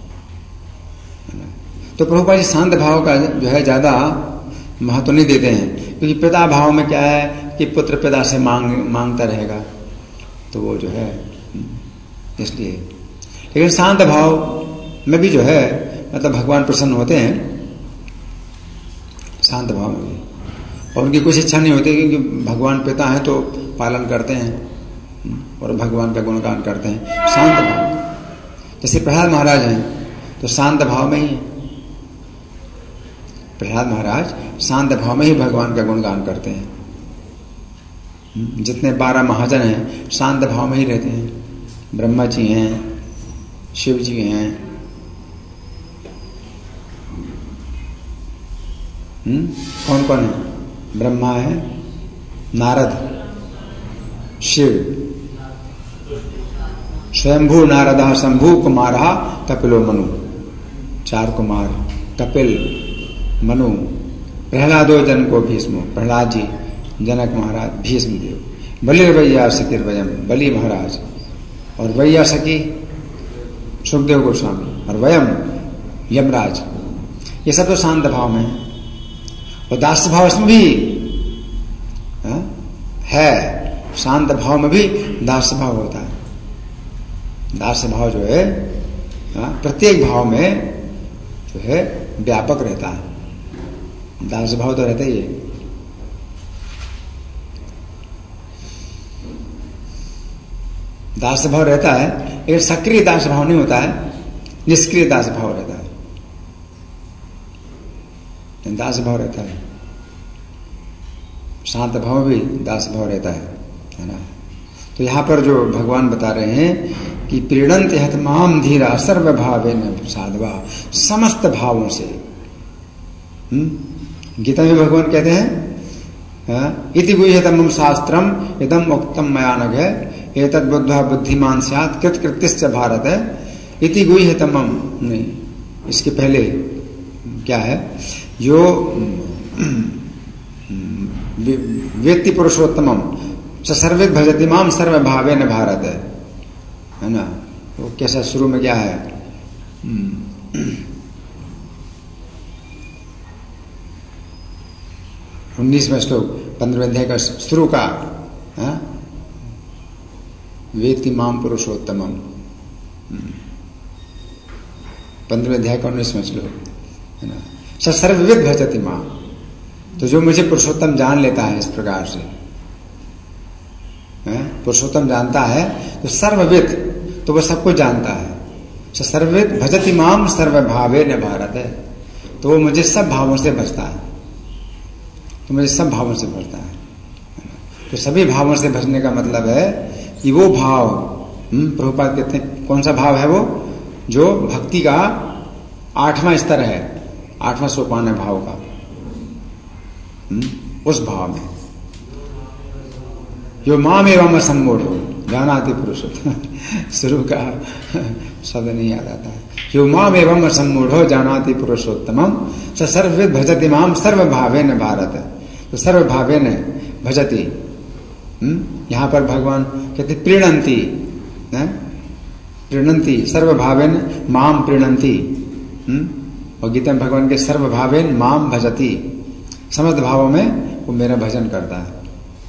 तो प्रभुपाद जी शांत भाव का जो है ज्यादा महत्व नहीं देते हैं, क्योंकि पिता भाव में क्या है कि पुत्र पिता से मांग मांगता रहेगा, तो वो जो है इसलिए। लेकिन शांत भाव में भी जो है मतलब भगवान प्रसन्न होते हैं, शांत भाव में भी, और उनकी कुछ इच्छा नहीं होती, क्योंकि भगवान पिता है तो पालन करते हैं और भगवान का गुणगान करते हैं। शांत भाव, जैसे प्रहलाद महाराज हैं तो शांत भाव में ही, प्रहलाद महाराज शांत भाव में ही भगवान का गुणगान करते हैं। जितने बारह महाजन हैं शांत भाव में ही रहते हैं। ब्रह्मा जी हैं, शिव जी हैं, हम्म कौन कौन है, ब्रह्मा है, नारद, शिव, स्वयंभू नारदा शंभु कुमारा कपिलो मनु, चार कुमार, कपिल, मनु, प्रहलादो जन को भीष्म, प्रहलाद जी, जनक महाराज, भीष्म देव, बलि वैया सखी वयम, बलि महाराज, और वैया सखी सुखदेव गोस्वामी, और वयम यमराज, ये सब तो शांत भाव में है। और दास्य भाव इसमें भी हा? है, शांत भाव में भी दास्य भाव होता है। दास्य भाव जो है हा? प्रत्येक भाव में जो है व्यापक रहता है। दास्य भाव तो रहता ही है। दास्य भाव रहता है, लेकिन सक्रिय दास्य भाव नहीं होता है, निष्क्रिय दास्य भाव रहता है। दास भाव रहता है, शांत भाव भी दास भाव रहता है, है ना। तो यहां पर जो भगवान बता रहे हैं कि प्रीणंत हत माम धीरा सर्व भावेन साधवा, समस्त भावों से। हम्म गीता में भगवान कहते हैं इति गुह्यतमं शास्त्रम इदम उक्तम मया नघ एतद् बुद्ध्वा बुद्धिमान स्यात् कृतकृत्यश्च भारत। इति गुह्यतमं, नहीं, इसके पहले क्या है, जो व्यक्ति पुरुषोत्तमम सर्वित भजति माम सर्व भावे न भारत, है ना। वो कैसा शुरू में क्या है, उन्नीसवें श्लोक पंद्रहवें अध्याय का शुरू का, वेत्ति माम पुरुषोत्तमम, पंद्रहवें अध्याय का उन्नीसवें श्लोक, है ना। स सर्वविद भजति मां, तो जो मुझे पुरुषोत्तम जान लेता है इस प्रकार से, पुरुषोत्तम जानता है, तो सर्वविद, तो वह सबको जानता है। सर्वविद भजति माम सर्वभावे न भारत है, तो वो मुझे सब भावों से भजता है, तो मुझे सब भावों से भजता है। तो सभी भावों से भजने का मतलब है कि वो भाव, प्रभुपाद कहते हैं कौन सा भाव है वो, जो भक्ति का आठवां स्तर है, आठवां सोपान है भाव का, उस भाव में जो माम एवं सम्मोढ़ हो जानाति पुरुषोत्तम शुरू का शब्द नहीं याद आता है। जो माम एवं सम्मूढ़ हो जानाति पुरुषोत्तमम स सर्वविद भजति माम सर्वभावेन भारत, तो सर्वभावेन भजति, यहां पर भगवान कहते प्रीणंती, प्रीणंती सर्वभावेन माम प्रीणंती, और गीता में भगवान के सर्वभावेन माम भजति, समस्त भावों में वो मेरा भजन करता है,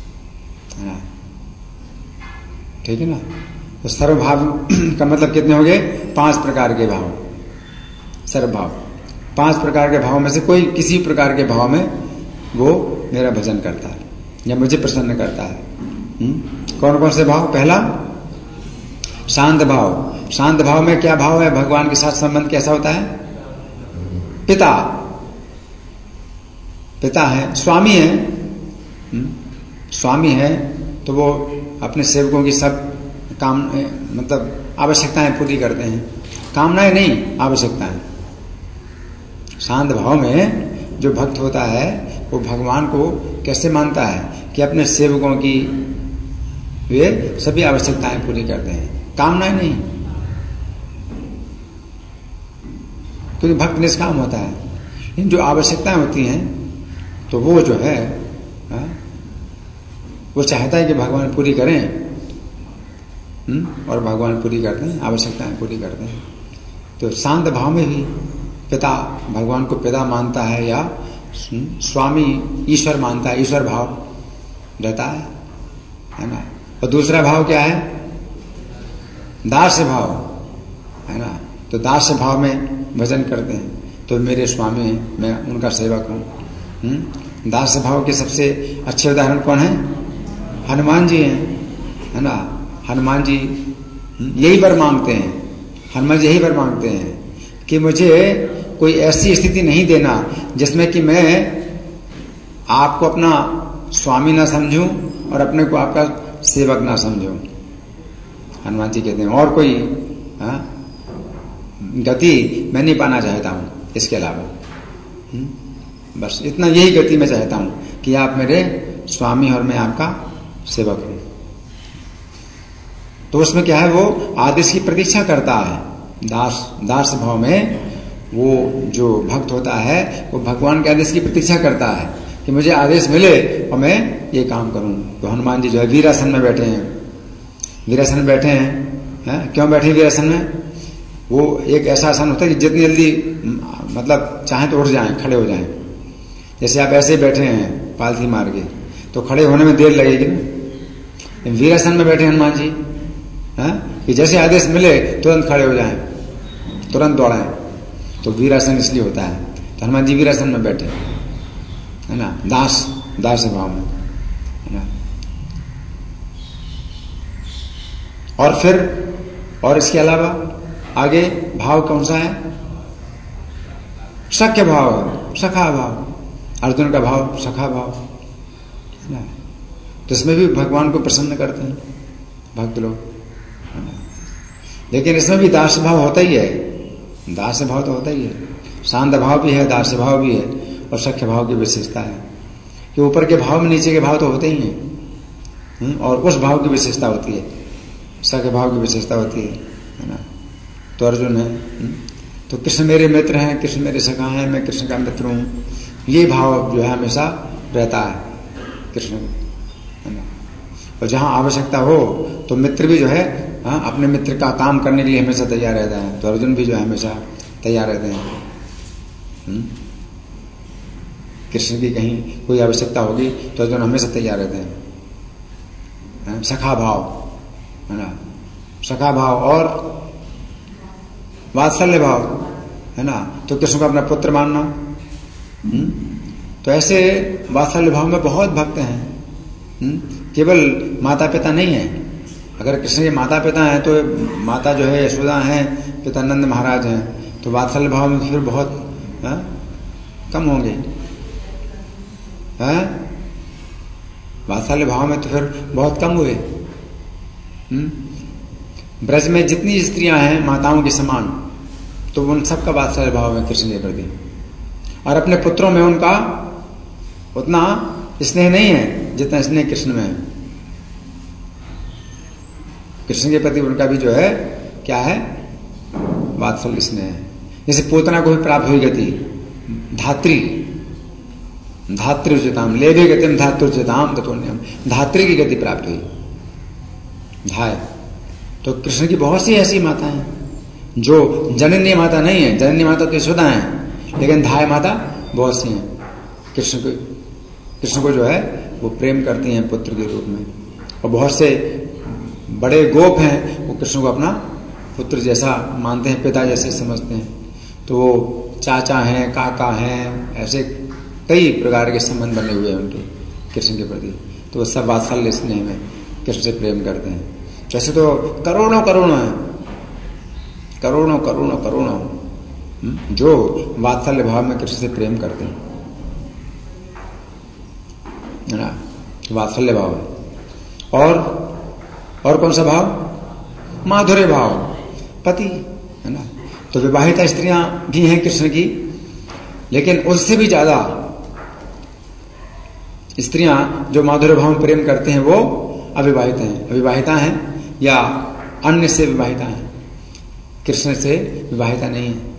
ठीक है ना। तो सर्वभाव का मतलब कितने हो गए, पांच प्रकार के भाव, सर्वभाव, पांच प्रकार के भाव में से कोई किसी प्रकार के भाव में वो मेरा भजन करता है या मुझे प्रसन्न करता है। हुँ? कौन कौन से भाव, पहला शांत भाव, शांत भाव में क्या भाव है, भगवान के साथ संबंध कैसा होता है, पिता, पिता है, स्वामी है, हुँ? स्वामी है तो वो अपने सेवकों की सब काम मतलब आवश्यकताएं पूरी करते हैं, कामनाएं नहीं, आवश्यकताएं। शांत भाव में जो भक्त होता है वो भगवान को कैसे मानता है कि अपने सेवकों की वे सभी आवश्यकताएं पूरी करते हैं, कामनाएं नहीं, क्योंकि भक्त निष्काम होता है। इन जो आवश्यकताएं होती हैं तो वो जो है हा? वो चाहता है कि भगवान पूरी करें, हुँ? और भगवान पूरी करते हैं, आवश्यकताएं पूरी करते हैं। तो शांत भाव में भी पिता, भगवान को पिता मानता है या स्वामी ईश्वर मानता है, ईश्वर भाव रहता है, है ना। और दूसरा भाव क्या है, दास्य भाव, है ना। तो दास्य भाव में भजन करते हैं, तो मेरे स्वामी हैं, मैं उनका सेवक हूँ। दास्य भाव के सबसे अच्छे उदाहरण कौन है, हनुमान जी हैं, है ना। हनुमान जी यही वर मांगते हैं, हनुमान जी यही वर मांगते हैं कि मुझे कोई ऐसी स्थिति नहीं देना जिसमें कि मैं आपको अपना स्वामी ना समझूं और अपने को आपका सेवक ना समझूं। हनुमान जी कहते हैं और कोई हा? गति मैं नहीं पाना चाहता हूं इसके अलावा, बस इतना यही गति मैं चाहता हूं कि आप मेरे स्वामी और मैं आपका सेवक हूं। तो उसमें क्या है, वो आदेश की प्रतीक्षा करता है। दास दास भाव में वो जो भक्त होता है वो भगवान के आदेश की प्रतीक्षा करता है कि मुझे आदेश मिले और मैं ये काम करूं। तो हनुमान जी जो है वीरासन में बैठे हैं, वीरासन में बैठे हैं, है? क्यों बैठे वीरासन में, वो एक ऐसा आसन होता है कि जितनी जल्दी मतलब चाहे तो उठ जाएं, खड़े हो जाएं। जैसे आप ऐसे बैठे हैं पालथी मार के तो खड़े होने में देर लगेगी ना। वीरासन में बैठे हनुमान जी है कि जैसे आदेश मिले तुरंत खड़े हो जाएं, तुरंत दौड़ाएं। तो वीरासन इसलिए होता है, तो हनुमान जी वीरासन में बैठे, है ना, दास दास भाव में, है ना। और फिर और इसके अलावा आगे भाव कौन सा है, सख्य भाव, सखा भाव, अर्जुन का भाव सखा भाव, है ना। तो इसमें भी भगवान को प्रसन्न करते हैं भक्त लोग, है ना। लेकिन इसमें भी दास भाव होता ही है, दास भाव तो होता ही है, शांत भाव भी है, दास भाव भी है, और सख्य भाव की विशेषता है कि ऊपर के भाव में नीचे के भाव तो होते ही हैं, और उस भाव की विशेषता होती है, सख्य भाव की विशेषता होती है, है ना। तो अर्जुन है, तो कृष्ण मेरे मित्र हैं, कृष्ण मेरे सखा हैं, मैं कृष्ण का मित्र हूं, ये भाव जो है हमेशा रहता है कृष्ण को, है ना। और जहां आवश्यकता हो तो मित्र भी जो है हाँ, अपने मित्र का काम करने के लिए हमेशा तैयार रहता है। तो अर्जुन भी जो है हमेशा तैयार रहते हैं। कृष्ण की कहीं कोई आवश्यकता होगी तो अर्जुन हमेशा तैयार रहते हैं। सखा भाव, है ना, सखा भाव और वात्सल्य भाव, है ना। तो कृष्ण को अपना पुत्र मानना, हुँ? तो ऐसे वात्सल्य भाव में बहुत भक्त हैं, हुँ? केवल माता पिता नहीं है, अगर कृष्ण के माता पिता हैं तो माता जो है यशोदा हैं, पिता नंद महाराज हैं, तो वात्सल्य भाव में फिर बहुत है? कम होंगे। है? वात्सल्य भाव में तो फिर बहुत कम हुए। ब्रज में जितनी स्त्रियां हैं माताओं के समान, तो उन सबका वात्सल्य भाव में कृष्ण के प्रति, और अपने पुत्रों में उनका उतना स्नेह नहीं है जितना स्नेह कृष्ण में है। कृष्ण के प्रति उनका भी जो है क्या है, वात्सल्य स्नेह है। जैसे पोतना को भी प्राप्त हुई गति धात्री, धात्रुचिताम लेवे गतिम धात्रुचिताम तत्वन्यम, धात्री की गति प्राप्त हुई धाय। तो कृष्ण की बहुत सी ऐसी माता हैं जो जननी माता नहीं है, जननी माता तो यशोदा है, लेकिन धाय माता बहुत सी हैं। कृष्ण को कृष्ण को जो है वो प्रेम करती हैं पुत्र के रूप में, और बहुत से बड़े गोप हैं वो कृष्ण को अपना पुत्र जैसा मानते हैं, पिता जैसे समझते हैं। तो वो चाचा हैं, काका हैं, ऐसे कई प्रकार के संबंध बने हुए हैं उनके कृष्ण के प्रति। तो वो सब वात्सल्य स्नेह में कृष्ण से प्रेम करते हैं। जैसे तो करोड़ों करोड़ों हैं, करोड़ों करोड़ों करोड़ों जो वात्सल्य भाव में कृष्ण से प्रेम करते हैं, है ना, वात्सल्य भाव है। और और कौन सा भाव, माधुर्य भाव, पति, है ना। तो विवाहिता स्त्रियां भी हैं कृष्ण की, लेकिन उससे भी ज्यादा स्त्रियां जो माधुर्य भाव में प्रेम करते हैं वो अविवाहित हैं, अविवाहिता हैं या अन्य से विवाहिता हैं, कृष्ण से विवाहिता नहीं है,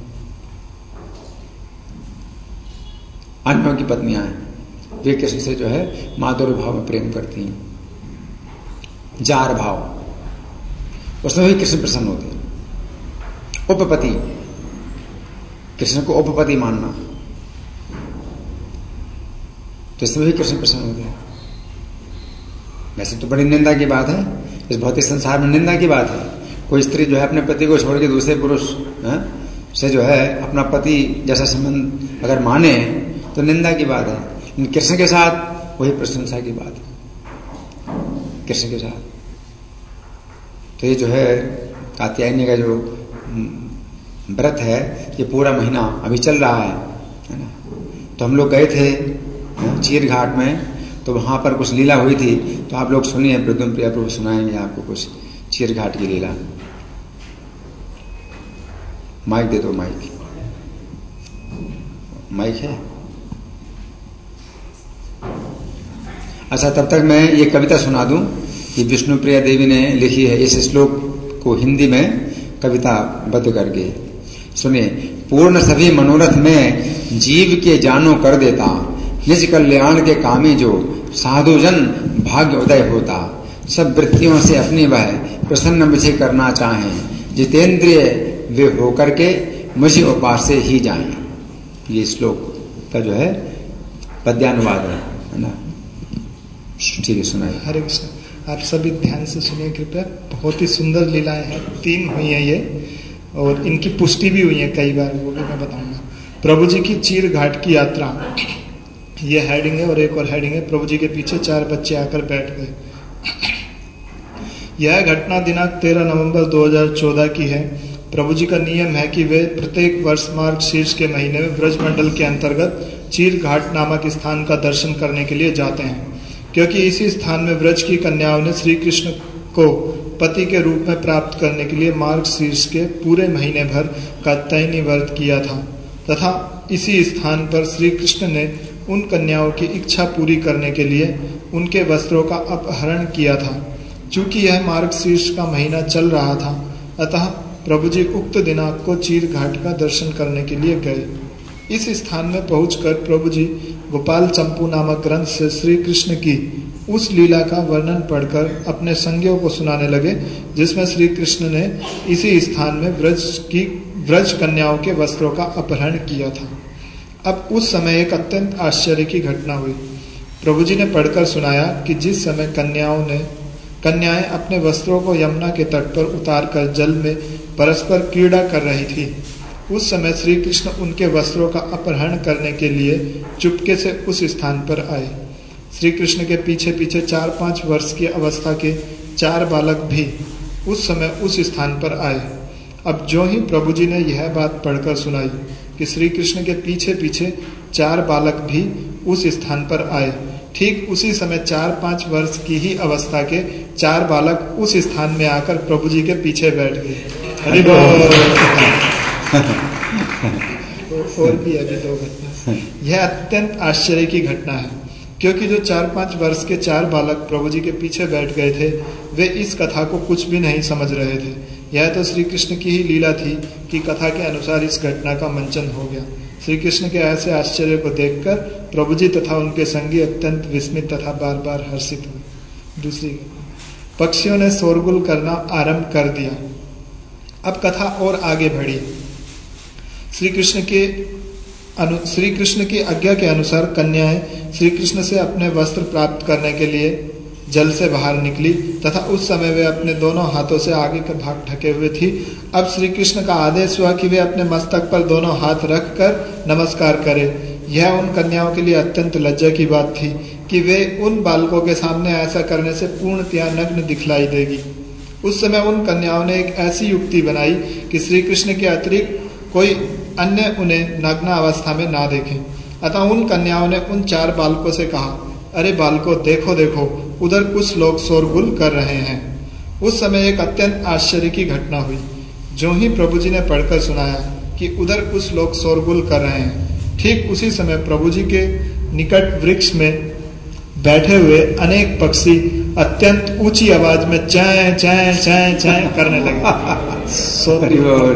अन्यों की पत्नियां हैं, वे कृष्ण से जो है माधुर्य भाव में प्रेम करती हैं। जार भाव, उसमें भी कृष्ण प्रसन्न होते हैं। उपपति, कृष्ण को उपपति मानना, तो इसमें भी कृष्ण प्रसन्न होते हैं। वैसे तो बड़ी निंदा की बात है, इस भौतिक संसार में निंदा की बात है। कोई स्त्री जो है अपने पति को छोड़ के दूसरे पुरुष से जो है अपना पति जैसा संबंध अगर माने तो निंदा की बात है, लेकिन कृष्ण के साथ वही प्रशंसा की बात है, कृष्ण के साथ। तो ये जो है कात्यायनी का जो व्रत है ये पूरा महीना अभी चल रहा है, है ना। तो हम लोग गए थे चीर घाट में, तो वहां पर कुछ लीला हुई थी, तो आप लोग सुनिए, प्रद्युम्न प्रिया प्रभु सुनाएंगे आपको कुछ चीर घाट की लीला। माइक दे दो, माइक माइक है। अच्छा, तब तक मैं ये कविता सुना दूं कि विष्णु प्रिया देवी ने लिखी है, इस श्लोक को हिंदी में कविता बद्ध करके सुनिए। पूर्ण सभी मनोरथ में जीव के जानो कर देता, निज कल्याण के कामी जो साधुजन भाग्य उदय होता। सब वृत्तियों से अपनी वह प्रसन्न मुझे करना चाहे, जितेंद्रिय वे होकर के मुझे उपास से ही जाएं। ये श्लोक का जो है पद्यानुवाद है, है ना। ठीक है, सुनाइए। हरे कृष्ण। आप सभी ध्यान से सुनिए कृपया। बहुत ही सुंदर लीलाएं हैं, तीन हुई हैं ये, और इनकी पुष्टि भी हुई है कई बार, वो भी मैं बताऊंगा। प्रभु जी की चीर घाट की यात्रा, ये हेडिंग है, और एक और हेडिंग है, प्रभु जी के पीछे चार बच्चे आकर बैठ गए। यह घटना दिनांक तेरह नवंबर दो हज़ार चौदह की है। प्रभु जी का नियम है कि वे प्रत्येक वर्ष मार्ग शीर्ष के महीने में ब्रज मंडल के अंतर्गत चीर घाट नामक स्थान का दर्शन करने के लिए जाते हैं, क्योंकि इसी स्थान में ब्रज की कन्याओं ने श्री कृष्ण को पति के रूप में प्राप्त करने के लिए मार्ग शीर्ष के पूरे महीने भर का तैनी व्रत किया था, तथा इसी स्थान पर श्री कृष्ण ने उन कन्याओं की इच्छा पूरी करने के लिए उनके वस्त्रों का अपहरण किया था। चूंकि यह मार्ग शीर्ष का महीना चल रहा था, अतः प्रभु जी उक्त दिनांक को चीर घाट का दर्शन करने के लिए गए। इस स्थान में पहुंचकर प्रभु जी गोपाल चंपू नामक ग्रंथ से श्री कृष्ण की उस लीला का वर्णन पढ़कर अपने संगियों को सुनाने लगे, जिसमें श्री कृष्ण ने इसी स्थान में ब्रज की ब्रज कन्याओं के वस्त्रों का अपहरण किया था। अब उस समय एक अत्यंत आश्चर्य की घटना हुई। प्रभु जी ने पढ़कर सुनाया कि जिस समय कन्याओं ने कन्याएं अपने वस्त्रों को यमुना के तट पर उतारकर जल में परस्पर क्रीड़ा कर रही थी, उस समय श्री कृष्ण उनके वस्त्रों का अपहरण करने के लिए चुपके से उस स्थान पर आए। श्री कृष्ण के पीछे पीछे चार पांच वर्ष की अवस्था के चार बालक भी उस समय उस स्थान पर आए। अब जो ही प्रभु जी ने यह बात पढ़कर सुनाई कि श्री कृष्ण के पीछे पीछे चार बालक भी उस स्थान पर आए, ठीक उसी समय चार पांच वर्ष की ही अवस्था के चार बालक उस स्थान में आकर प्रभु जी के पीछे बैठ गए। हरि बोल। और भी अभी दो घटना। यह अत्यंत आश्चर्य की घटना है, क्योंकि जो चार पांच वर्ष के चार बालक प्रभु जी के पीछे बैठ गए थे, वे इस कथा को कुछ भी नहीं समझ रहे थे। यह तो श्री कृष्ण की ही लीला थी कि कथा के अनुसार इस घटना का मंचन हो गया। श्री कृष्ण के ऐसे आश्चर्य को देखकर प्रभु जी तथा उनके संगी अत्यंत विस्मित तथा बार बार हर्षित हुए। दूसरी, पक्षियों ने शोरगुल करना आरंभ कर दिया। अब कथा और आगे बढ़ी। श्री कृष्ण के अनु श्री कृष्ण की आज्ञा के अनुसार कन्याएं श्री कृष्ण से अपने वस्त्र प्राप्त करने के लिए जल से बाहर निकली तथा उस समय वे अपने दोनों हाथों से आगे का भाग ढके हुए थी। अब श्री कृष्ण का आदेश हुआ कि वे अपने मस्तक पर दोनों हाथ रखकर नमस्कार करें। यह उन कन्याओं के लिए अत्यंत लज्जा की बात थी कि वे उन बालकों के सामने ऐसा करने से पूर्णतया नग्न दिखलाई देगी। उस समय उन कन्याओं ने एक ऐसी युक्ति बनाई कि श्री कृष्ण के अतिरिक्त कोई अन्य उन्हें नग्न अवस्था में ना देखे। अतः उन कन्याओं ने उन चार बालकों से कहा, अरे बालकों, देखो देखो, उधर कुछ लोग शोरगुल कर रहे हैं। उस समय एक अत्यंत आश्चर्य की घटना हुई। जो ही प्रभु जी ने पढ़कर सुनाया कि उधर कुछ लोग शोरगुल कर रहे हैं, ठीक उसी समय प्रभु जी के निकट वृक्ष में बैठे हुए अनेक पक्षी अत्यंत ऊंची आवाज में चैं चैं चैं चैं करने लगे।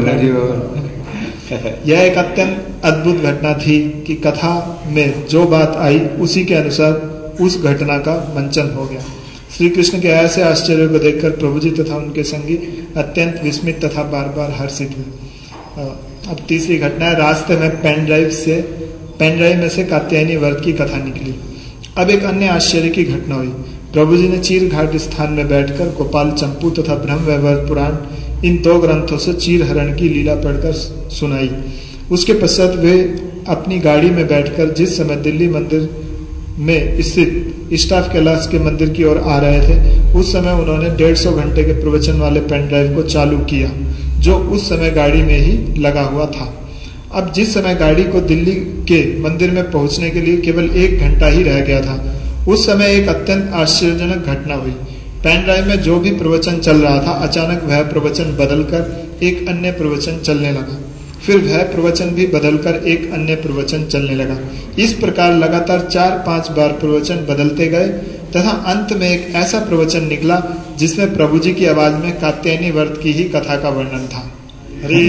यह एक अत्यंत अद्भुत घटना थी कि कथा में जो बात आई उसी के अनुसार उस घटना का मंचन हो गया। श्री कृष्ण के ऐसे आश्चर्य को देखकर प्रभु जी तथा उनके संगी अत्यंत विस्मित तथा बार बार हर्षित हुए। अब तीसरी घटना है, रास्ते में पेन ड्राइव से पेन ड्राइव में से कात्यायनी व्रत की कथा निकली। अब एक अन्य आश्चर्य की घटना हुई। प्रभु जी ने चीर घाट स्थान में बैठकर गोपाल चंपू तथा ब्रह्म वैवर्त पुराण इन दो ग्रंथों से चीर हरण की लीला पढ़कर सुनाई। उसके पश्चात वे अपनी गाड़ी में बैठकर जिस समय दिल्ली मंदिर में स्थित स्टाफ कैलाश के मंदिर की ओर आ रहे थे, उस समय उन्होंने डेढ़ सौ घंटे के प्रवचन वाले पेन ड्राइव को चालू किया, जो उस समय गाड़ी में ही लगा हुआ था। अब जिस समय गाड़ी को दिल्ली के मंदिर में पहुंचने के लिए केवल एक घंटा ही रह गया था, उस समय एक अत्यंत आश्चर्यजनक घटना हुई। पेन ड्राइव में जो भी प्रवचन चल रहा था, अचानक वह प्रवचन बदलकर एक अन्य प्रवचन चलने लगा। फिर वह प्रवचन भी बदलकर एक अन्य प्रवचन चलने लगा। इस प्रकार लगातार चार पांच बार प्रवचन बदलते गए तथा अंत में एक ऐसा प्रवचन निकला जिसमें प्रभु जी की आवाज में कात्यायनी व्रत की ही कथा का वर्णन था। हरि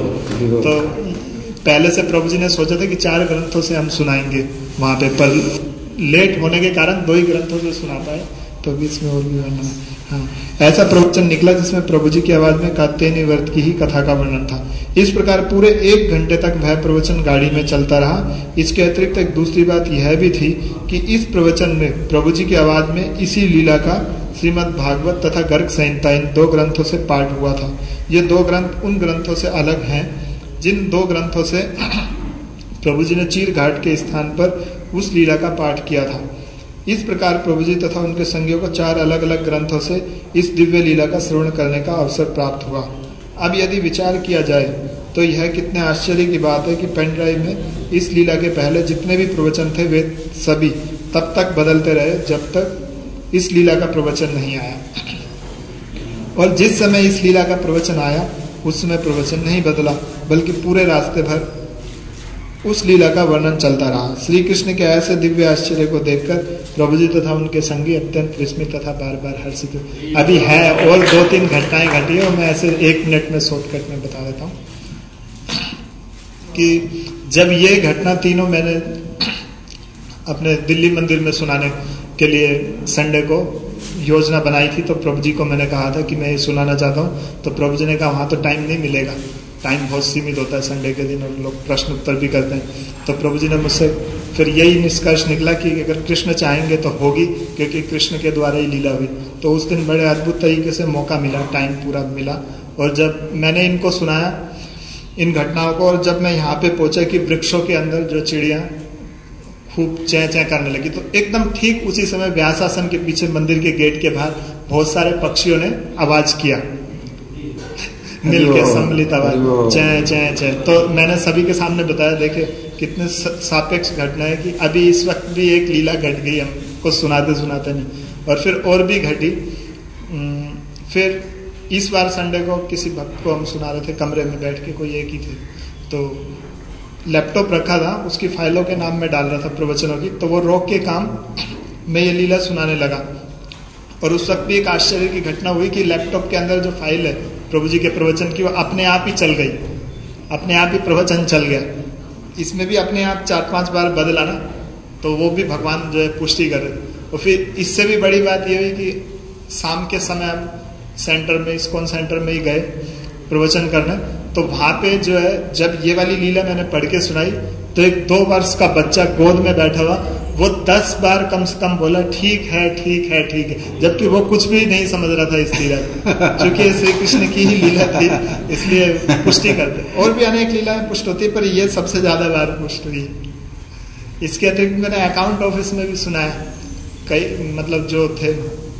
तो पहले से प्रभु जी ने सोचा था कि चार ग्रंथों से हम सुनाएंगे वहां पे, पर लेट होने के कारण दो ही ग्रंथों से सुना पाए, तो बीच में और भी वर्णन है। हाँ, ऐसा प्रवचन निकला जिसमें प्रभु जी की आवाज में कात्यायनी व्रत की ही कथा का वर्णन था। इस प्रकार पूरे एक घंटे तक वह प्रवचन गाड़ी में चलता रहा। इसके अतिरिक्त एक दूसरी बात यह भी थी कि इस प्रवचन में प्रभु जी की आवाज में इसी लीला का श्रीमद् भागवत तथा गर्ग संहिता इन दो ग्रंथों से पाठ हुआ था। ये दो ग्रंथ उन ग्रंथों से अलग हैं जिन दो ग्रंथों से प्रभु जी ने चीर घाट के स्थान पर उस लीला का पाठ किया था। इस प्रकार प्रभु जी तथा उनके संगियों को चार अलग अलग ग्रंथों से इस दिव्य लीला का श्रवण करने का अवसर प्राप्त हुआ। अब यदि विचार किया जाए तो यह कितने आश्चर्य की बात है कि पेन ड्राइव में इस लीला के पहले जितने भी प्रवचन थे वे सभी तब तक बदलते रहे जब तक इस लीला का प्रवचन नहीं आया, और जिस समय इस लीला का प्रवचन आया उस समय प्रवचन नहीं बदला, बल्कि पूरे रास्ते भर उस लीला का वर्णन चलता रहा। श्री कृष्ण के ऐसे दिव्य आश्चर्य को देखकर प्रभु जी तथा उनके संगी अत्यंत विस्मित तथा बार बार हर्षित हुए। अभी है और दो तीन घटनाएं घटी है और मैं ऐसे एक मिनट में शॉर्टकट में बता देता हूँ कि जब ये घटना तीनों मैंने अपने दिल्ली मंदिर में सुनाने के लिए संडे को योजना बनाई थी, तो प्रभु जी को मैंने कहा था कि मैं ये सुनाना चाहता हूँ। तो प्रभु जी ने कहा वहां तो टाइम नहीं मिलेगा, टाइम बहुत सीमित होता है संडे के दिन और लोग प्रश्न उत्तर भी करते हैं। तो प्रभु जी ने मुझसे फिर यही निष्कर्ष निकला कि अगर कृष्ण चाहेंगे तो होगी, क्योंकि कृष्ण के द्वारा ही लीला हुई। तो उस दिन बड़े अद्भुत तरीके से मौका मिला, टाइम पूरा मिला। और जब मैंने इनको सुनाया इन घटनाओं को, और जब मैं यहाँ पे पहुंचा कि वृक्षों के अंदर जो चिड़िया खूब चैं चैं करने लगी, तो एकदम ठीक उसी समय व्यासासन के पीछे मंदिर के गेट के बाहर बहुत सारे पक्षियों ने आवाज किया मिलके सम्मिलित आवाज, चै चै चै। तो मैंने सभी के सामने बताया, देखे कितने सापेक्ष घटना है कि अभी इस वक्त भी एक लीला घट गई हमको सुनाते सुनाते नहीं, और फिर और भी घटी। फिर इस बार संडे को किसी भक्त को हम सुना रहे थे, कमरे में बैठ के, कोई एक ही थे, तो लैपटॉप रखा था, उसकी फाइलों के नाम में डाल रहा था प्रवचनों की, तो वो रोक के काम में ये लीला सुनाने लगा। और उस वक्त भी एक आश्चर्य की घटना हुई कि लैपटॉप के अंदर जो फाइल है प्रभु जी के प्रवचन की, वो अपने आप ही चल गई, अपने आप ही प्रवचन चल गया। इसमें भी अपने आप चार पांच बार बदला ना, तो वो भी भगवान जो है पुष्टि करे। और फिर इससे भी बड़ी बात ये हुई कि शाम के समय हम सेंटर में, इस्कॉन सेंटर में ही गए प्रवचन करने, तो वहां पे जो है जब ये वाली लीला मैंने पढ़ के सुनाई, तो एक दो वर्ष का बच्चा गोद में बैठा हुआ, वो दस बार कम से कम बोला ठीक है ठीक है ठीक है, जबकि वो कुछ भी नहीं समझ रहा था इस लीला को, क्योंकि श्री कृष्ण की ही लीला थी, इसलिए पुष्टि करते। और भी अनेक लीलाएं पुष्ट होती, पर ये सबसे ज्यादा बार पुष्ट हुई। इसके अतिरिक्त मैंने अकाउंट ऑफिस में भी सुना है, कई मतलब जो थे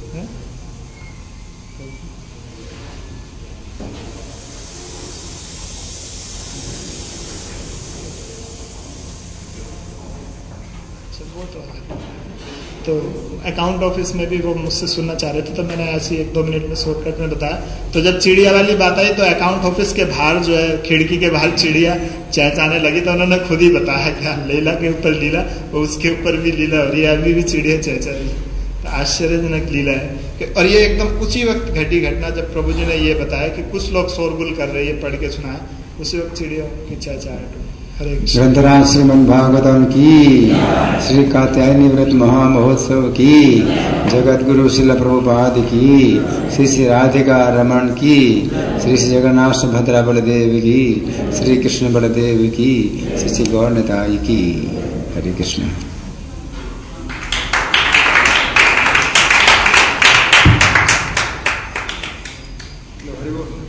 तो अकाउंट ऑफिस में भी वो मुझसे सुनना चाह रहे थे, तो मैंने ऐसी एक दो मिनट में शॉर्टकट में बताया। तो जब चिड़िया वाली बात आई, तो अकाउंट ऑफिस के बाहर जो है, खिड़की के बाहर चिड़िया चहचहाने लगी, तो उन्होंने खुद ही बताया क्या लीला के ऊपर लीला, वो उसके ऊपर भी लीला हो रही है, अभी भी चिड़िया चहचहा रही है। तो आश्चर्यजनक लीला है। और ये एकदम उसी वक्त घटी घटना जब प्रभु जी ने ये बताया कि कुछ लोग शोरगुल कर रहे हैं, पढ़ के सुनाया, उसी वक्त चिड़िया की चहचहाहट। ग्रंथराज श्रीमद् भागवतम की, श्री कात्यायनी व्रत महामहोत्सव की, जगत गुरु श्रील प्रभुपाद की, श्री श्री राधिका रमण की, श्री श्री जगन्नाथ सुभद्रा बलदेव की, श्री कृष्ण बलदेव की, श्री श्री गौर निताई की। हरे कृष्ण। हरि बोल।